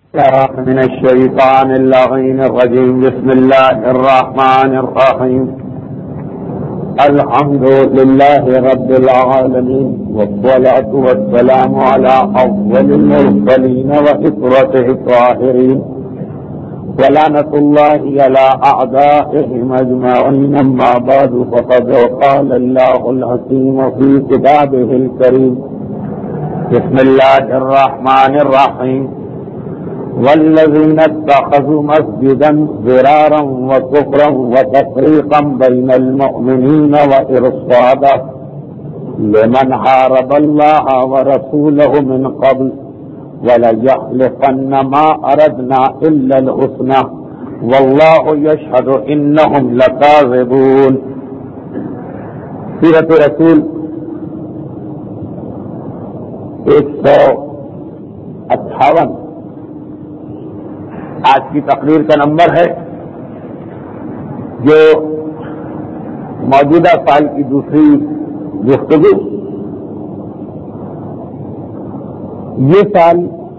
من الشيطان اللعين الرجيم. بسم الله الرحمن الرحيم. الحمد لله رب العالمين، والصلاة والسلام على أفضل المرسلين وإسرته الطاهرين، ولعنة الله على أعدائهم أجمعين. أما بعد، فقد قال الله الحكيم في كتابه الكريم. بسم الله الرحمن الرحيم. والذين اتخذوا مسجدا ضرارا وكفرا وتفريقا بين المؤمنين وإرصادا لمن حارب الله ورسوله من قبل وليحلفن ما أردنا إلا الحسنى والله يشهد إنهم لكاذبون. سیرت رسول 158 آج کی تقریر کا نمبر ہے، جو موجودہ سال کی دوسری گفتگو. یہ سال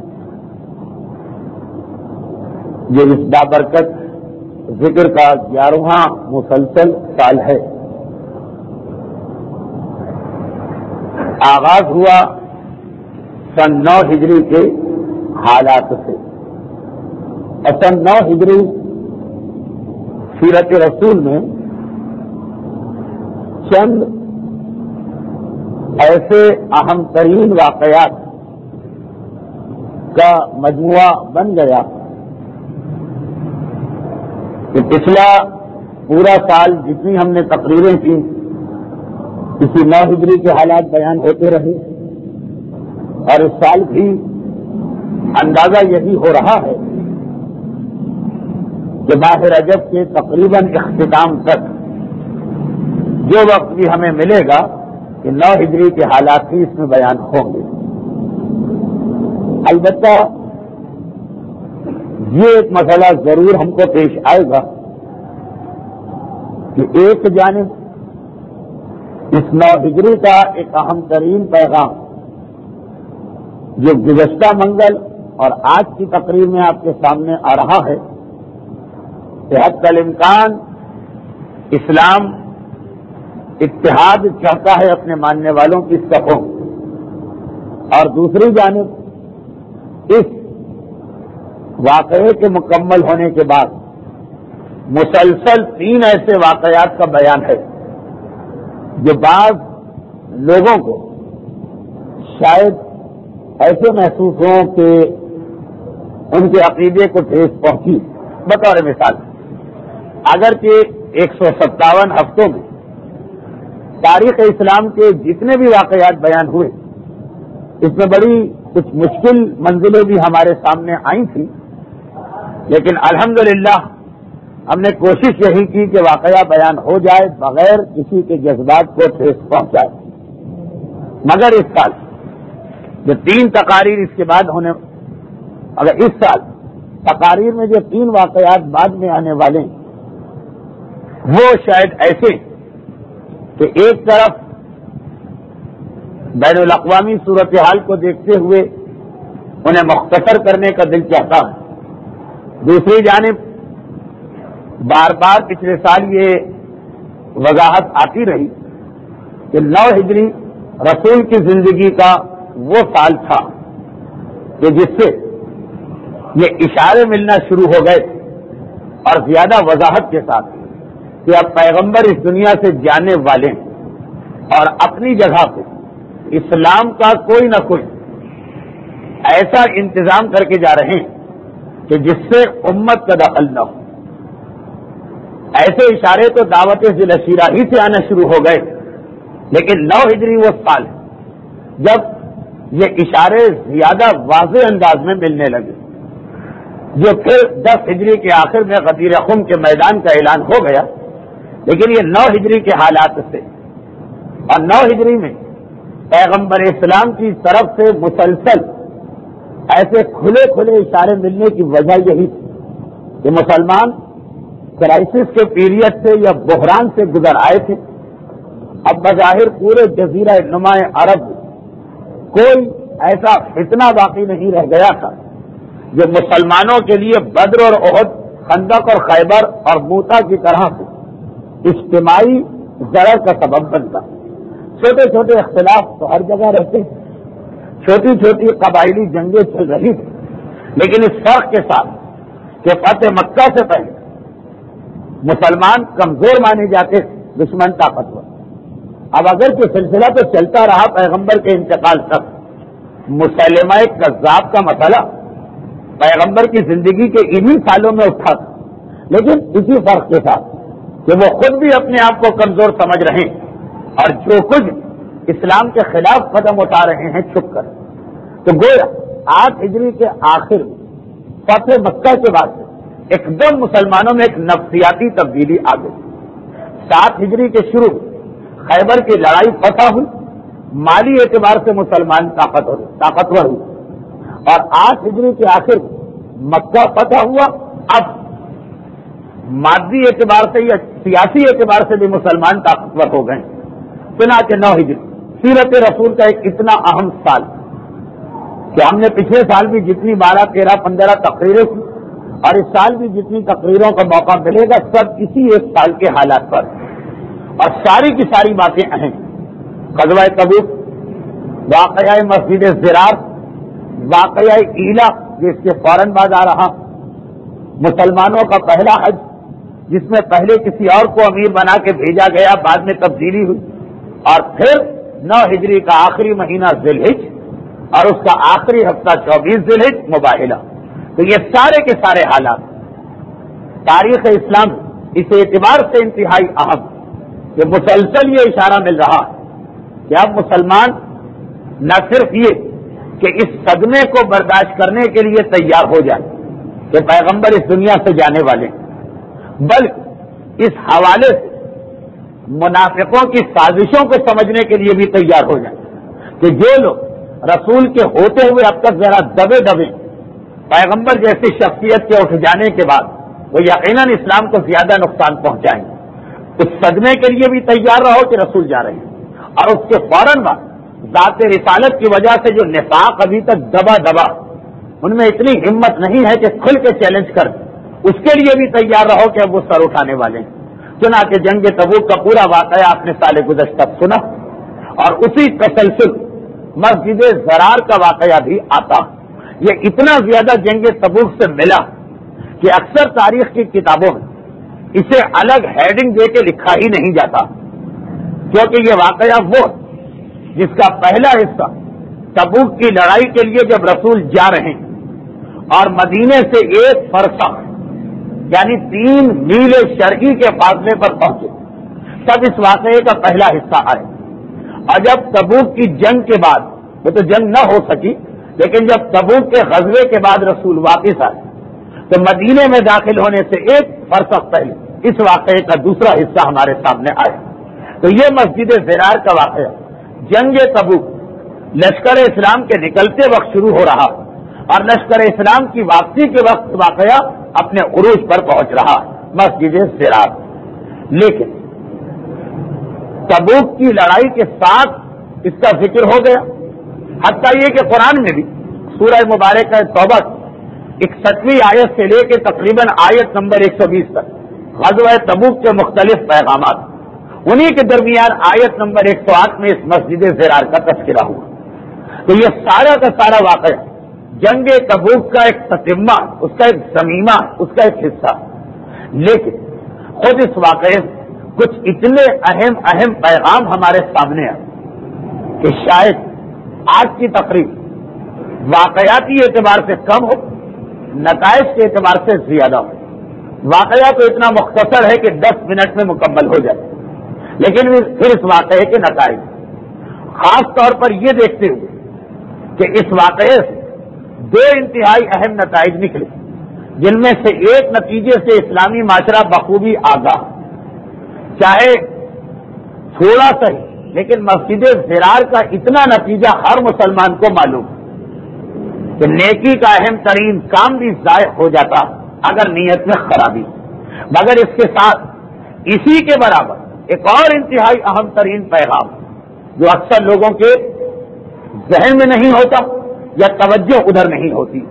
جو اس بابرکت ذکر کا 11واں مسلسل سال ہے. آغاز ہوا سن 9 ہجری کے حالات سے. سن 9 ہجری سیرت رسول میں چند ایسے اہم ترین واقعات کا مجموعہ بن گیا کہ پچھلا پورا سال جتنی ہم نے تقریریں کی، اسی 9 ہجری کے حالات بیان ہوتے رہے، اور اس سال بھی اندازہ یہی ہو رہا ہے کہ ماہ رجب کے تقریباً اختتام تک جو وقت بھی ہمیں ملے گا کہ 9 ہجری کے حالات ہی اس میں بیان ہوں گے. البتہ یہ ایک مسئلہ ضرور ہم کو پیش آئے گا کہ ایک جانب اس 9 ہجری کا ایک اہم ترین پیغام جو گزشتہ منگل اور آج کی تقریر میں آپ کے سامنے آ رہا ہے کہ حتی الامکان اسلام اتحاد چاہتا ہے اپنے ماننے والوں کی صفوں، اور دوسری جانب اس واقعے کے مکمل ہونے کے بعد مسلسل 3 ایسے واقعات کا بیان ہے جو بعض لوگوں کو شاید ایسے محسوس ہوں کہ ان کے عقیدے کو ٹھیس پہنچی. بطور مثال، اگرچہ 157 ہفتوں میں تاریخ اسلام کے جتنے بھی واقعات بیان ہوئے، اس میں بڑی کچھ مشکل منزلیں بھی ہمارے سامنے آئی تھیں، لیکن الحمدللہ ہم نے کوشش یہی کی کہ واقعہ بیان ہو جائے بغیر کسی کے جذبات کو ٹھیس پہنچائے. مگر اس سال جو 3 تقاریر اس کے بعد ہونے، اگر اس سال تقاریر میں جو 3 واقعات بعد میں آنے والے ہیں وہ شاید ایسے کہ ایک طرف بین الاقوامی صورتحال کو دیکھتے ہوئے انہیں مختصر کرنے کا دل چاہتا ہے، دوسری جانب بار بار پچھلے سال یہ وضاحت آتی رہی کہ 9 ہجری رسول کی زندگی کا وہ سال تھا کہ جس سے یہ اشارے ملنا شروع ہو گئے اور زیادہ وضاحت کے ساتھ کہ اب پیغمبر اس دنیا سے جانے والے ہیں، اور اپنی جگہ پہ اسلام کا کوئی نہ کوئی ایسا انتظام کر کے جا رہے ہیں کہ جس سے امت کا دخل نہ ہو. ایسے اشارے تو دعوت ذی الشیرہ ہی سے آنا شروع ہو گئے، لیکن 9 ہجری وہ سال ہے جب یہ اشارے زیادہ واضح انداز میں ملنے لگے، جو پھر 10 ہجری کے آخر میں غدیر خم کے میدان کا اعلان ہو گیا. لیکن یہ 9 ہجری کے حالات سے، اور 9 ہجری میں پیغمبر اسلام کی طرف سے مسلسل ایسے کھلے کھلے اشارے ملنے کی وجہ یہی تھی کہ مسلمان کرائسس کے پیریڈ سے یا بحران سے گزر آئے تھے. اب بظاہر پورے جزیرہ نماء عرب کوئی ایسا فتنہ باقی نہیں رہ گیا تھا جو مسلمانوں کے لیے بدر اور احد، خندق اور خیبر اور موتا کی طرح سے اجتماعی ضرر کا سبب بنتا۔ چھوٹے چھوٹے اختلاف تو ہر جگہ رہتے ہیں، چھوٹی چھوٹی قبائلی جنگیں چل رہی تھیں، لیکن اس فرق کے ساتھ کہ فتح مکہ سے پہلے مسلمان کمزور مانے جاتے، دشمن طاقتور۔ اب اگر کہ سلسلہ تو چلتا رہا پیغمبر کے انتقال تک، مسلمہ کذاب کا مسئلہ پیغمبر کی زندگی کے انہی سالوں میں اٹھا تھا، لیکن اسی فرق کے ساتھ کہ وہ خود بھی اپنے آپ کو کمزور سمجھ رہے ہیں اور جو کچھ اسلام کے خلاف قدم اٹھا رہے ہیں چھپ کر۔ تو گویا 8 ہجری کے آخر میں فتح مکہ کے بعد ایک دم مسلمانوں میں ایک نفسیاتی تبدیلی آ گئی۔ 7 ہجری کے شروع خیبر کی لڑائی فتح ہوئی، مالی اعتبار سے مسلمان طاقتور ہوئی، اور 8 ہجری کے آخر مکہ فتح ہوا۔ اب مادی اعتبار سے یا سیاسی اعتبار سے بھی مسلمان طاقتور ہو گئے۔ چنانچہ 9 ہجری سیرت رسول کا ایک اتنا اہم سال کہ ہم نے پچھلے سال بھی جتنی 12، 13، 15 تقریریں کی، اور اس سال بھی جتنی تقریروں کا موقع ملے گا سب اسی ایک سال کے حالات پر، اور ساری کی ساری باتیں اہم۔ غزوہ تبوک، واقعہ مسجد زرار، واقعہ ایلا جس کے فوراً بعد آ رہا، مسلمانوں کا پہلا حج جس میں پہلے کسی اور کو امیر بنا کے بھیجا گیا، بعد میں تبدیلی ہوئی، اور پھر 9 ہجری کا آخری مہینہ ذی الحج اور اس کا آخری ہفتہ 24 ذی الحج مباہلہ۔ تو یہ سارے کے سارے حالات تاریخ اسلام اس اعتبار سے انتہائی اہم کہ مسلسل یہ اشارہ مل رہا کہ اب مسلمان نہ صرف یہ کہ اس صدمے کو برداشت کرنے کے لیے تیار ہو جائے کہ پیغمبر اس دنیا سے جانے والے ہیں، بلکہ اس حوالے سے منافقوں کی سازشوں کو سمجھنے کے لیے بھی تیار ہو جائے کہ جو لوگ رسول کے ہوتے ہوئے اب تک ذرا دبے پیغمبر جیسی شخصیت کے اٹھ جانے کے بعد وہ یقیناً اسلام کو زیادہ نقصان پہنچائیں گے، اس صدمے کے لیے بھی تیار رہو کہ رسول جا رہے ہیں، اور اس کے فوراً بعد ذات رسالت کی وجہ سے جو نفاق ابھی تک دبا ان میں اتنی ہمت نہیں ہے کہ کھل کے چیلنج کر دیں، اس کے لیے بھی تیار رہو کہ اب وہ سر اٹھانے والے ہیں۔ چنانچہ جنگ تبوک کا پورا واقعہ آپ نے سال گزشتہ سنا، اور اسی تسلسل مسجد زرار کا واقعہ بھی آتا۔ یہ اتنا زیادہ جنگ تبوک سے ملا کہ اکثر تاریخ کی کتابوں میں اسے الگ ہیڈنگ دے کے لکھا ہی نہیں جاتا، کیونکہ یہ واقعہ وہ جس کا پہلا حصہ تبوک کی لڑائی کے لیے جب رسول جا رہے ہیں اور مدینے سے 1 فرسخ یعنی 3 میل شرعی کے فاصلے پر پہنچے، تب اس واقعے کا پہلا حصہ آئے۔ اور جب تبوک کی جنگ کے بعد، وہ تو جنگ نہ ہو سکی، لیکن جب تبوک کے غزوے کے بعد رسول واپس آئے تو مدینے میں داخل ہونے سے 1 فرسخ پہلے اس واقعے کا دوسرا حصہ ہمارے سامنے آیا۔ تو یہ مسجد زرار کا واقعہ جنگ تبوک لشکر اسلام کے نکلتے وقت شروع ہو رہا، اور لشکر اسلام کی واپسی کے وقت واقعہ اپنے عروج پر پہنچ رہا، مسجد زرار۔ لیکن تبوک کی لڑائی کے ساتھ اس کا ذکر ہو گیا، حتیٰ یہ کہ قرآن میں بھی سورہ مبارکہ توبہ 61ویں آیت سے لے کے تقریباً آیت نمبر 120 تک غزوہ تبوک کے مختلف پیغامات، انہی کے درمیان آیت نمبر 108 میں اس مسجد زرار کا تذکرہ ہوا۔ تو یہ سارا کا سارا واقعہ جنگ تبوک کا ایک تتمہ، اس کا ایک ضمیمہ، اس کا ایک حصہ، لیکن خود اس واقعے میں کچھ اتنے اہم پیغام ہمارے سامنے آئے کہ شاید آج کی تقریب واقعاتی اعتبار سے کم ہو، نتائج کے اعتبار سے زیادہ ہو۔ واقعہ تو اتنا مختصر ہے کہ 10 منٹ میں مکمل ہو جائے، لیکن پھر اس واقعے کے نتائج خاص طور پر یہ دیکھتے ہوئے کہ اس واقعے سے 2 انتہائی اہم نتائج نکلے، جن میں سے ایک نتیجے سے اسلامی معاشرہ بخوبی آگاہ، چاہے تھوڑا سا ہی، لیکن مسجد زرار کا اتنا نتیجہ ہر مسلمان کو معلوم کہ نیکی کا اہم ترین کام بھی ضائع ہو جاتا اگر نیت میں خرابی، مگر اس کے ساتھ اسی کے برابر ایک اور انتہائی اہم ترین پیغام جو اکثر لوگوں کے ذہن میں نہیں ہوتا یا توجہ ادھر نہیں ہوتی،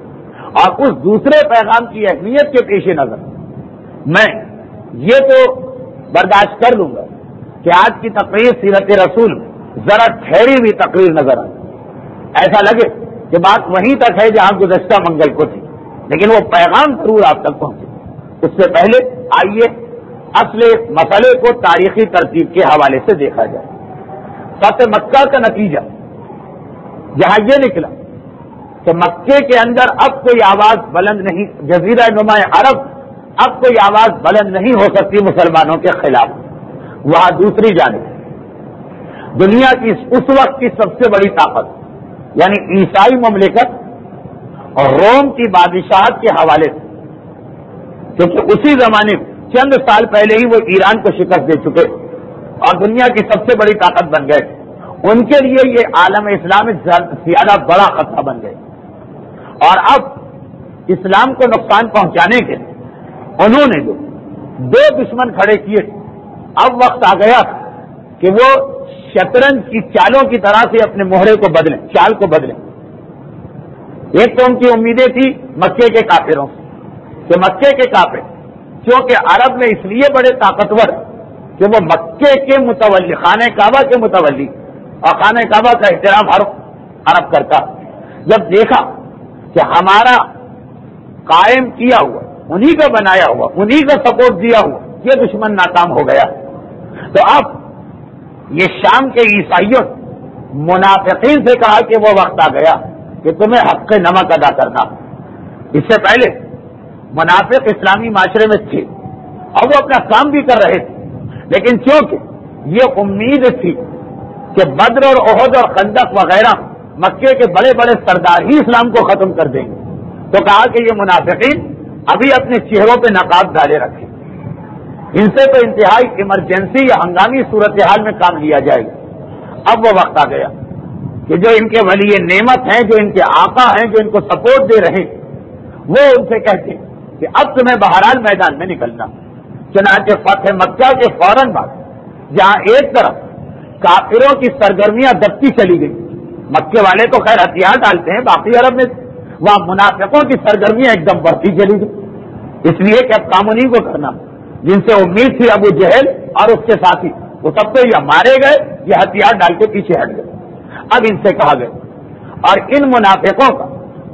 اور اس دوسرے پیغام کی اہمیت کے پیش نظر میں یہ تو برداشت کر لوں گا کہ آج کی تقریر سیرت رسول ذرا ٹھہری ہوئی تقریر نظر آئے، ایسا لگے کہ بات وہیں تک ہے جہاں گزشتہ منگل کو تھی، لیکن وہ پیغام ضرور آپ تک پہنچے۔ اس سے پہلے آئیے اصل مسئلے کو تاریخی ترتیب کے حوالے سے دیکھا جائے۔ فتح مکہ کا نتیجہ جہاں یہ نکلا کہ مکے کے اندر اب کوئی آواز بلند نہیں، جزیرہ نما عرب اب کوئی آواز بلند نہیں ہو سکتی مسلمانوں کے خلاف، وہاں دوسری جانب دنیا کی اس وقت کی سب سے بڑی طاقت یعنی عیسائی مملکت اور روم کی بادشاہت کے حوالے سے، کیونکہ اسی زمانے میں چند سال پہلے ہی وہ ایران کو شکست دے چکے اور دنیا کی سب سے بڑی طاقت بن گئے، ان کے لیے یہ عالم اسلام زیادہ بڑا خطرہ بن گئے، اور اب اسلام کو نقصان پہنچانے کے انہوں نے جو دو دشمن کھڑے کیے، اب وقت آ گیا کہ وہ شطرنج کی چالوں کی طرح سے اپنے مہرے کو بدلیں، چال کو بدلیں۔ ایک تو ان کی امیدیں تھی مکے کے کافروں سے کہ مکے کے کافر کیونکہ عرب میں اس لیے بڑے طاقتور کہ وہ مکے کے متولی، خانہ کعبہ کے متولی، اور خانہ کعبہ کا احترام ہر عرب کرتا، جب دیکھا کہ ہمارا قائم کیا ہوا، انہی کا بنایا ہوا، انہی کا سپورٹ دیا ہوا یہ دشمن ناکام ہو گیا، تو اب یہ شام کے عیسائیوں منافقین سے کہا کہ وہ وقت آ گیا کہ تمہیں حق نمک ادا کرنا۔ اس سے پہلے منافق اسلامی معاشرے میں تھے اور وہ اپنا کام بھی کر رہے تھے، لیکن چونکہ یہ امید تھی کہ بدر اور احد اور خندق وغیرہ مکے کے بڑے بڑے سردار ہی اسلام کو ختم کر دیں گے، تو کہا کہ یہ منافقین ابھی اپنے چہروں پہ نقاب ڈالے رکھیں، ان سے تو انتہائی ایمرجنسی یا ہنگامی صورتحال میں کام لیا جائے گا۔ اب وہ وقت آ گیا کہ جو ان کے ولی نعمت ہیں، جو ان کے آقا ہیں، جو ان کو سپورٹ دے رہے ہیں، وہ ان سے کہتے ہیں کہ اب تمہیں بہرحال میدان میں نکلنا۔ چنانچہ فتح مکہ کے فوراً بعد جہاں ایک طرف کافروں کی سرگرمیاں دبتی چلی گئی، مکے والے تو خیر ہتھیار ڈالتے ہیں، باقی عرب میں وہاں منافقوں کی سرگرمیاں ایک دم بڑھتی چلی گئی، اس لیے کہ اب کام انہیں کو کرنا، جن سے امید تھی ابو جہل اور اس کے ساتھی، وہ سب تو یا مارے گئے یا ہتھیار ڈال کے پیچھے ہٹ گئے۔ اب ان سے کہا گیا اور ان منافقوں کا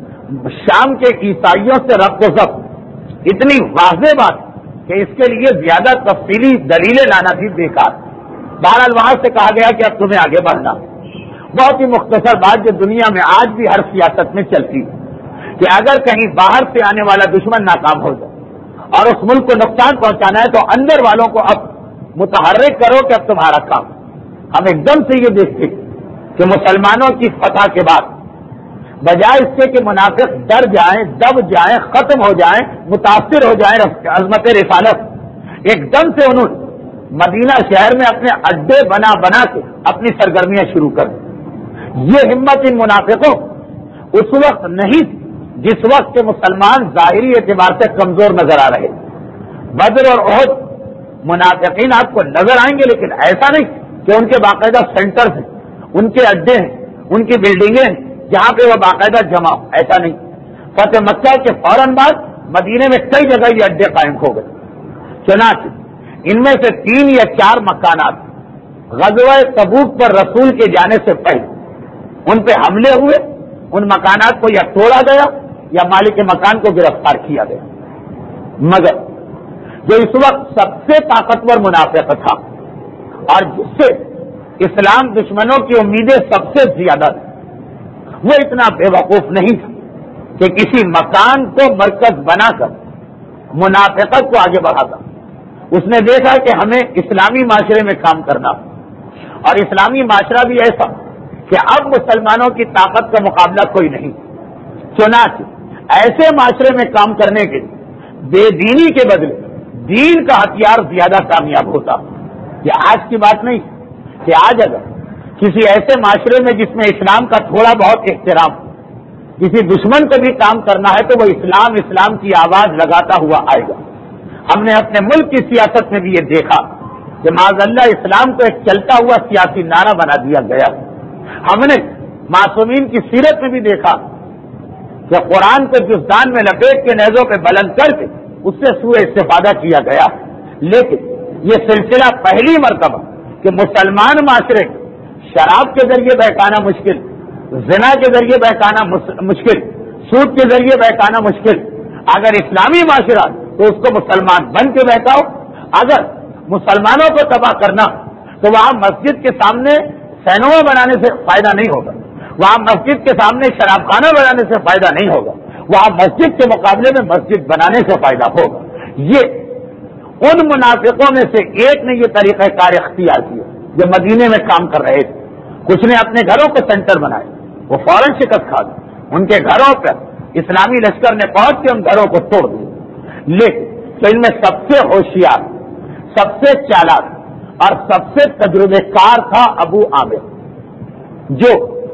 شام کے عیسائیوں سے ربط و ضبط اتنی واضح بات کہ اس کے لیے زیادہ تفصیلی دلیلیں لانا بھی بیکار۔ بہرحال وہاں سے کہا گیا کہ اب تمہیں آگے بڑھنا۔ بہت ہی مختصر بات جو دنیا میں آج بھی ہر سیاست میں چلتی ہے کہ اگر کہیں باہر سے آنے والا دشمن ناکام ہو جائے اور اس ملک کو نقصان پہنچانا ہے تو اندر والوں کو اب متحرک کرو کہ اب تمہارا کام۔ ہم ایک دم سے یہ دیکھتے کہ مسلمانوں کی فتح کے بعد بجائے اس کے کہ منافق ڈر جائیں، دب جائیں، ختم ہو جائیں، متاثر ہو جائیں عظمت رسالت، ایک دم سے انہوں نے مدینہ شہر میں اپنے اڈے بنا بنا کے اپنی سرگرمیاں شروع کر دی۔ یہ ہمت ان منافقوں اس وقت نہیں تھی جس وقت کے مسلمان ظاہری اعتبار سے کمزور نظر آ رہے۔ بدر اور احد منافقین آپ کو نظر آئیں گے، لیکن ایسا نہیں کہ ان کے باقاعدہ سینٹرز ہیں، ان کے اڈے ہیں، ان کی بلڈنگیں ہیں جہاں پہ وہ باقاعدہ جمع ہو، ایسا نہیں۔ فتح مکہ کے فوراً بعد مدینے میں کئی جگہ یہ اڈے قائم ہو گئے، چنانچہ ان میں سے 3 یا 4 مکانات غزوہ تبوک پر رسول کے جانے سے پہلے ان پہ حملے ہوئے، ان مکانات کو یا توڑا گیا یا مالک مکان کو گرفتار کیا گیا۔ مگر جو اس وقت سب سے طاقتور منافق تھا اور جس سے اسلام دشمنوں کی امیدیں سب سے زیادہ تھی، وہ اتنا بے وقوف نہیں تھا کہ کسی مکان کو مرکز بنا کر منافقت کو آگے بڑھاتا۔ اس نے دیکھا کہ ہمیں اسلامی معاشرے میں کام کرنا، اور اسلامی معاشرہ بھی ایسا کہ اب مسلمانوں کی طاقت کا مقابلہ کوئی نہیں، چنانچہ ایسے معاشرے میں کام کرنے کے بے دینی کے بدلے دین کا ہتھیار زیادہ کامیاب ہوتا۔ یہ آج کی بات نہیں کہ آج اگر کسی ایسے معاشرے میں جس میں اسلام کا تھوڑا بہت احترام، کسی دشمن کو بھی کام کرنا ہے تو وہ اسلام اسلام کی آواز لگاتا ہوا آئے گا۔ ہم نے اپنے ملک کی سیاست میں بھی یہ دیکھا کہ معاذ اللہ اسلام کو ایک چلتا ہوا سیاسی نعرہ بنا دیا گیا۔ ہم نے معصومین کی سیرت میں بھی دیکھا کہ قرآن کو جزدان میں لپیٹ کے نیزوں پہ بلند کر کے اس سے سوء استفادہ کیا گیا. لیکن یہ سلسلہ پہلی مرتبہ کہ مسلمان معاشرے شراب کے ذریعے بہکانا مشکل، زنا کے ذریعے بہکانا مشکل، سود کے ذریعے بہکانا مشکل. اگر اسلامی معاشرہ تو اس کو مسلمان بن کے بہکاؤ. اگر مسلمانوں کو تباہ کرنا تو وہاں مسجد کے سامنے سینما بنانے سے فائدہ نہیں ہوگا، وہاں مسجد کے سامنے شراب خانہ بنانے سے فائدہ نہیں ہوگا، وہاں مسجد کے مقابلے میں مسجد بنانے سے فائدہ ہوگا. یہ ان منافقوں میں سے ایک نے یہ طریقہ کار اختیار کیا جو مدینے میں کام کر رہے تھے. کچھ نے اپنے گھروں کو سینٹر بنائے، وہ فوراً شکست کھا گئے. ان کے گھروں پر اسلامی لشکر نے پہنچ کے ان گھروں کو توڑ دیا. لیکن تو ان میں سب سے ہوشیار، سب سے چالاک اور سب سے تجربے کار تھا ابو عامر، جو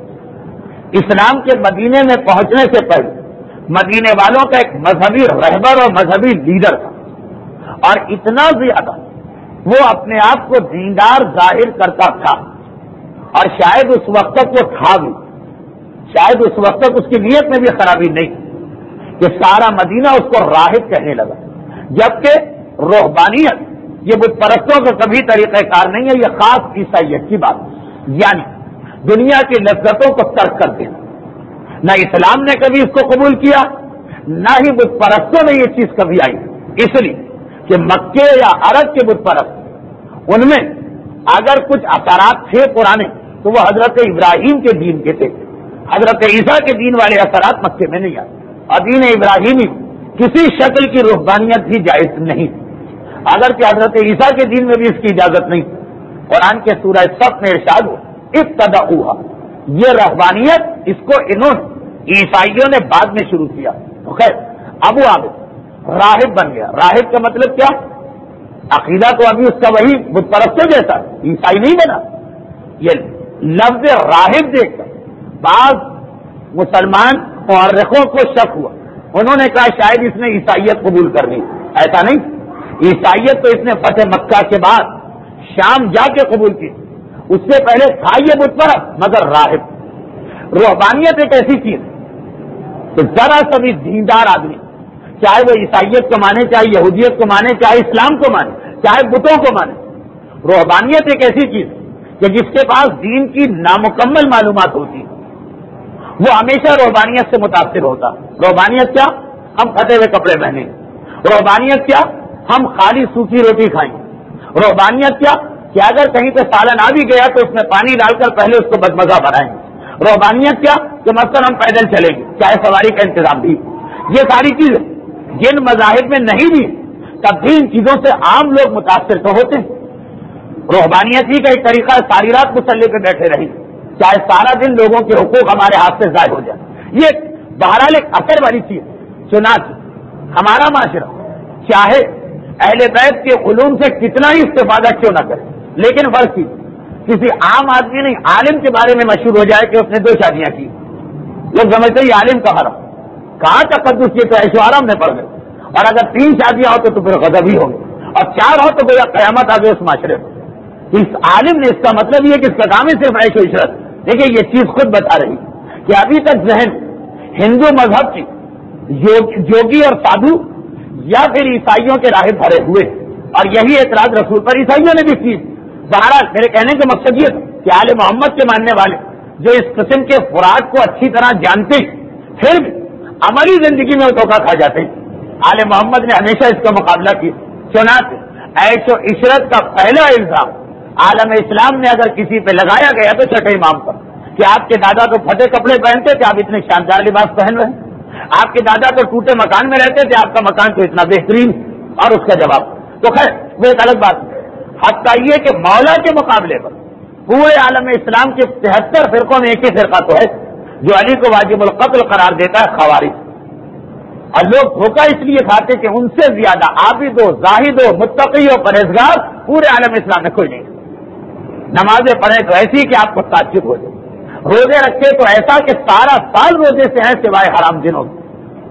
اسلام کے مدینے میں پہنچنے سے پہلے مدینے والوں کا ایک مذہبی رہبر اور مذہبی لیڈر تھا. اور اتنا زیادہ وہ اپنے آپ کو دیندار ظاہر کرتا تھا، اور شاید اس وقت تک وہ تھا بھی، شاید اس وقت تک اس کی نیت میں بھی خرابی نہیں کہ سارا مدینہ اس کو راہب کہنے لگا. جبکہ رہبانیت یہ بت پرستوں کا کبھی طریقہ کار نہیں ہے، یہ خاص عیسائیت کی بات ہے. یعنی دنیا کی لذتوں کو ترک کر دینا. نہ اسلام نے کبھی اس کو قبول کیا، نہ ہی بت پرستوں میں یہ چیز کبھی آئی. اس لیے کہ مکے یا عرب کے بت پرست ان میں اگر کچھ اثرات تھے پرانے تو وہ حضرت ابراہیم کے دین کے تھے. حضرت عیسیٰ کے دین والے اثرات مکے میں نہیں آئے. اور دین ابراہیمی کسی شکل کی رہبانیت بھی جائز نہیں تھی، اگر کہ حضرت عیسیٰ کے دین میں بھی اس کی اجازت نہیں. قرآن کے سورہ صف میں ارشاد ہو ابتدعوها، یہ رہبانیت اس کو انہوں نے عیسائیوں نے بعد میں شروع کیا. تو خیر ابو عامر راہب بن گیا. راہب کا مطلب کیا؟ عقیدہ تو ابھی اس کا وہی بت پرستوں جیسا، عیسائی نہیں بنا. یہ لفظ راہب دیکھ کر بعض مسلمان مورخوں کو شک ہوا. انہوں نے کہا شاید اس نے عیسائیت قبول کر لی. ایسا نہیں، عیسائیت تو اس نے فتح مکہ کے بعد شام جا کے قبول کی. اس سے پہلے تھا یہ بت پرست مگر راہب. رہبانیت ایک ایسی چیز تو ذرا سا بھی دیندار آدمی، چاہے وہ عیسائیت کو مانے، چاہے یہودیت کو مانے، چاہے اسلام کو مانے، چاہے بتوں کو مانے، رہبانیت ایک ایسی چیز کہ جس کے پاس دین کی نامکمل معلومات ہوتی وہ ہمیشہ رہبانیت سے متاثر ہوتا. رہبانیت کیا؟ ہم پھٹے ہوئے کپڑے پہنیں. رہبانیت کیا؟ ہم خالی سوکھی روٹی کھائیں. رہبانیت کیا؟ کہ اگر کہیں پہ سالن آ بھی گیا تو اس میں پانی ڈال کر پہلے اس کو بدمزہ بنائیں. رہبانیت کیا؟ کہ مثلا ہم پیدل چلیں گے چاہے سواری کا انتظام بھی. یہ ساری چیزیں جن مذاہب میں نہیں بھی تب بھی ان چیزوں سے عام لوگ متاثر تو ہوتے ہیں. رہبانیت ہی کا ایک طریقہ ساری رات مسلح پہ بیٹھے رہیں، چاہے سارا دن لوگوں کے حقوق ہمارے ہاتھ سے ضائع ہو جائے. یہ بہرحال ایک اثر والی چیز. چنانچہ ہمارا معاشرہ چاہے اہل بیت کے علوم سے کتنا ہی استفادہ کیوں نہ کرے، لیکن فرض کی کسی عام آدمی نہیں عالم کے بارے میں مشہور ہو جائے کہ اس نے 2 شادیاں کی، لوگ سمجھتے ہی عالم کا حرم کہاں تقدس یہ تو ایشو آرام میں پڑ گئے. اور اگر 3 شادیاں ہو تو پھر غضب ہی ہوگی، اور 4 ہو تو گویا قیامت آ گئی اس معاشرے میں. اس عالم نے اس کا مطلب یہ کہ اس کا کام ہے صرف عیش و عشرت. دیکھیے یہ چیز خود بتا رہی کہ ابھی تک ذہن ہندو مذہب کی جوگی اور سادھو یا پھر عیسائیوں کے راہب بھرے ہوئے، اور یہی اعتراض رسول پر عیسائیوں نے بھی کی. بہرحال میرے کہنے کا مقصد یہ تھا کہ آل محمد کے ماننے والے جو اس قسم کے فراڈ کو اچھی طرح جانتے ہیں پھر بھی عملی زندگی میں وہ دھوکہ کھا جاتے ہیں. آل محمد نے ہمیشہ اس کا مقابلہ کیا. چنانچہ عیش و عشرت کا پہلا الزام عالم اسلام میں اگر کسی پہ لگایا گیا تو چھٹے امام پر کہ آپ کے دادا تو پھٹے کپڑے پہنتے تھے، آپ اتنے شاندار لباس پہن رہے ہیں. آپ کے دادا تو ٹوٹے مکان میں رہتے تھے، آپ کا مکان تو اتنا بہترین. اور اس کا جواب تو خیر وہ ایک الگ بات ہے. حتیٰ یہ کہ مولا کے مقابلے پر پورے عالم اسلام کے 73 فرقوں میں ایک ہی فرقہ تو ہے جو علی کو واجب القتل قرار دیتا ہے، خوارج. اور لوگ دھوکہ اس لیے کھاتے کہ ان سے زیادہ عابد و زاہد و متقی و پرہیزگار پورے عالم اسلام میں کوئی نہیں. نمازیں پڑھیں تو ایسی کہ آپ کو تعجب ہو جائے، روزے رکھے تو ایسا کہ سارا سال روزے سے ہیں سوائے حرام دنوں کے.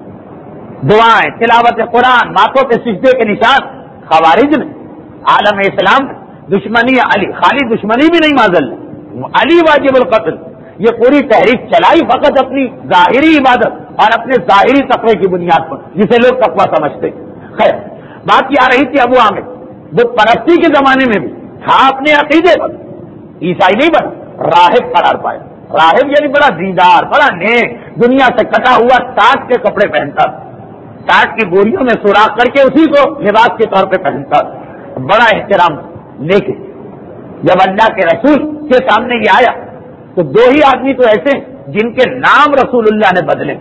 دعائیں، تلاوت قرآن، ماتھوں پہ سجدے کے نشان. خوارج نے عالم اسلام دشمنی علی، خالی دشمنی بھی نہیں معذل علی واجب القتل، یہ پوری تحریک چلائی فقط اپنی ظاہری عبادت اور اپنے ظاہری تقوی کی بنیاد پر، جسے لوگ تقوی سمجھتے ہیں۔ خیر، بات یہ آ رہی تھی ابو عامر بت پرستی کے زمانے میں بھی تھا اپنے عقیدے پر، عیسائی نہیں بنا، راہب قرار پایا۔ راہب یعنی بڑا دیندار، بڑا نیک، دنیا سے کٹا ہوا ٹاٹ کے کپڑے پہنتا، ٹاٹ کی بوریوں میں سوراخ کر کے اسی کو لباس کے طور پہ پہنتا، بڑا احترام۔ لیکن جب اللہ کے رسول کے سامنے یہ آیا تو دو ہی آدمی تو ایسے ہیں جن کے نام رسول اللہ نے بدلے۔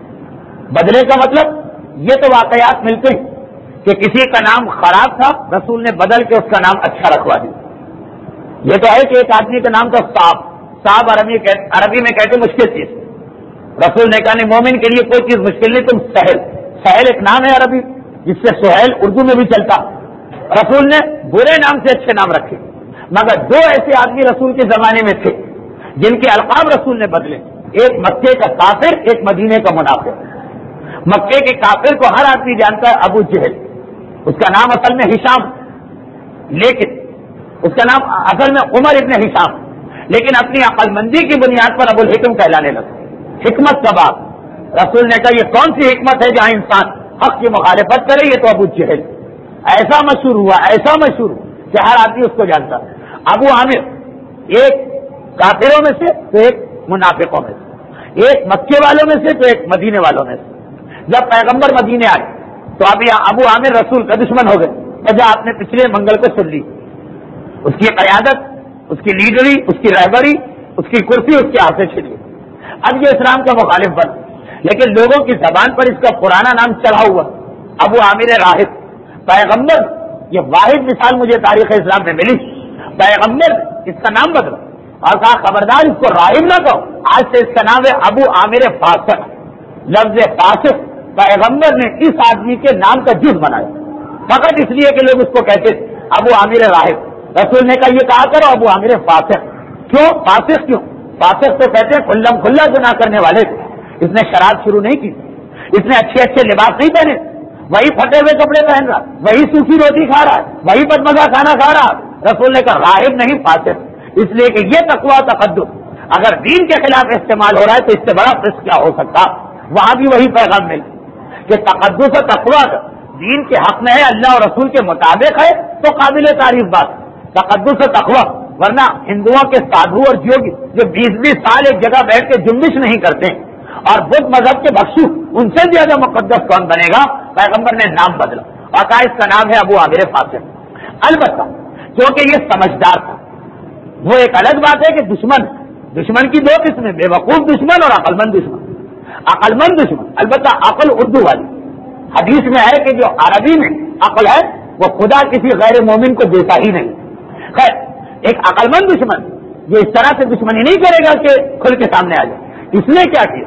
بدلے کا مطلب یہ تو واقعات ملتے ہیں کہ کسی کا نام خراب تھا، رسول نے بدل کے اس کا نام اچھا رکھوا دیا۔ یہ تو ہے کہ ایک آدمی کا نام تھا صاحب، صاحب عربی میں کہتے مشکل چیز، رسول نے کہا نہیں، مومن کے لیے کوئی چیز مشکل نہیں، تم سہل۔ سہل ایک نام ہے عربی جس سے سہیل اردو میں بھی چلتا۔ رسول نے برے نام سے اچھے نام رکھے، مگر دو ایسے آدمی رسول کے زمانے میں تھے جن کے القاب رسول نے بدلے، ایک مکے کا کافر، ایک مدینے کا منافق۔ مکے کے کافر کو ہر آدمی جانتا ہے، ابو جہل، اس کا نام اصل میں ہشام، لیکن اس کا نام اصل میں عمر ابن ہشام، لیکن اپنی عقل مندی کی بنیاد پر ابو الحکم کہلانے لگا۔ حکمت کا باپ، رسول نے کہا یہ کون سی حکمت ہے جہاں انسان حق کی مخالفت کرے، یہ تو ابو جہل۔ ایسا مشہور ہوا، ایسا مشہور کہ ہر آدمی اس کو جانتا۔ ابو عامر ایک کافروں میں سے تو ایک منافقوں میں سے، ایک مکے والوں میں سے تو ایک مدینے والوں میں سے۔ جب پیغمبر مدینے آئے تو ابو عامر رسول کا دشمن ہو گئے، وجہ آپ نے پچھلے منگل کو سن لی۔ اس کی قیادت، اس کی لیڈری، اس کی رہبری، اس کی کرسی اس کے ہاتھ سے چھینی۔ اب یہ اسلام کا مخالف بن، لیکن لوگوں کی زبان پر اس کا پرانا نام چڑھا ہوا، ابو عامر راہب۔ پیغمبر، یہ واحد مثال مجھے تاریخ اسلام میں ملی، پیغمبر اس کا نام بدلا اور کہا خبردار اس کو راہب نہ کہو، آج سے اس کا نام ہے ابو عامر فاسق۔ لفظ فاسق پیغمبر نے اس آدمی کے نام کا جز بنایا، فقط اس لیے کہ لوگ اس کو کہتے ابو عامر راہب۔ رسول نے کہا یہ کہا کرو ابو عامر فاسق۔ کیوں فاسق؟ کیوں فاسق؟ تو کہتے ہیں کھلم کھلا گناہ کرنے والے تھے۔ اس نے شراب شروع نہیں کی، اس نے اچھے اچھے لباس نہیں پہنے، وہی پھٹے ہوئے کپڑے پہن رہا، وہی سوکھی روٹی کھا رہا ہے، وہی بدمزہ کھانا کھا رہا۔ رسول نے کہا راہب نہیں فاسق، اس لیے کہ یہ تقویٰ تقدس اگر دین کے خلاف استعمال ہو رہا ہے تو اس سے بڑا فسق کیا ہو سکتا۔ وہاں بھی وہی پیغام مل کہ تقدس و تقویٰ دین کے حق میں ہے، اللہ اور رسول کے مطابق ہے تو قابل تعریف بات تقدس و تقویٰ۔ ورنہ ہندوؤں کے سادھو اور جوگی جو 20-20 سال ایک جگہ بیٹھ کے جنبش نہیں کرتے اور بدھ مذہب کے بخشو، ان سے زیادہ مقدس کون بنے گا؟ پیغمبر نے نام بدلا اور کہا اس کا نام ہے ابو عامر فاسق۔ البتہ کیونکہ یہ سمجھدار تھا، وہ ایک الگ بات ہے کہ دشمن کی دو قسمیں، بے وقوف دشمن اور عقل مند دشمن۔ عقل مند دشمن، البتہ عقل اردو والی، حدیث میں ہے کہ جو عربی میں عقل ہے وہ خدا کسی غیر مومن کو دیتا ہی نہیں۔ خیر، ایک عقل مند دشمن جو اس طرح سے دشمنی نہیں کرے گا کہ کھل کے سامنے آ جائے، اس نے کیا کیا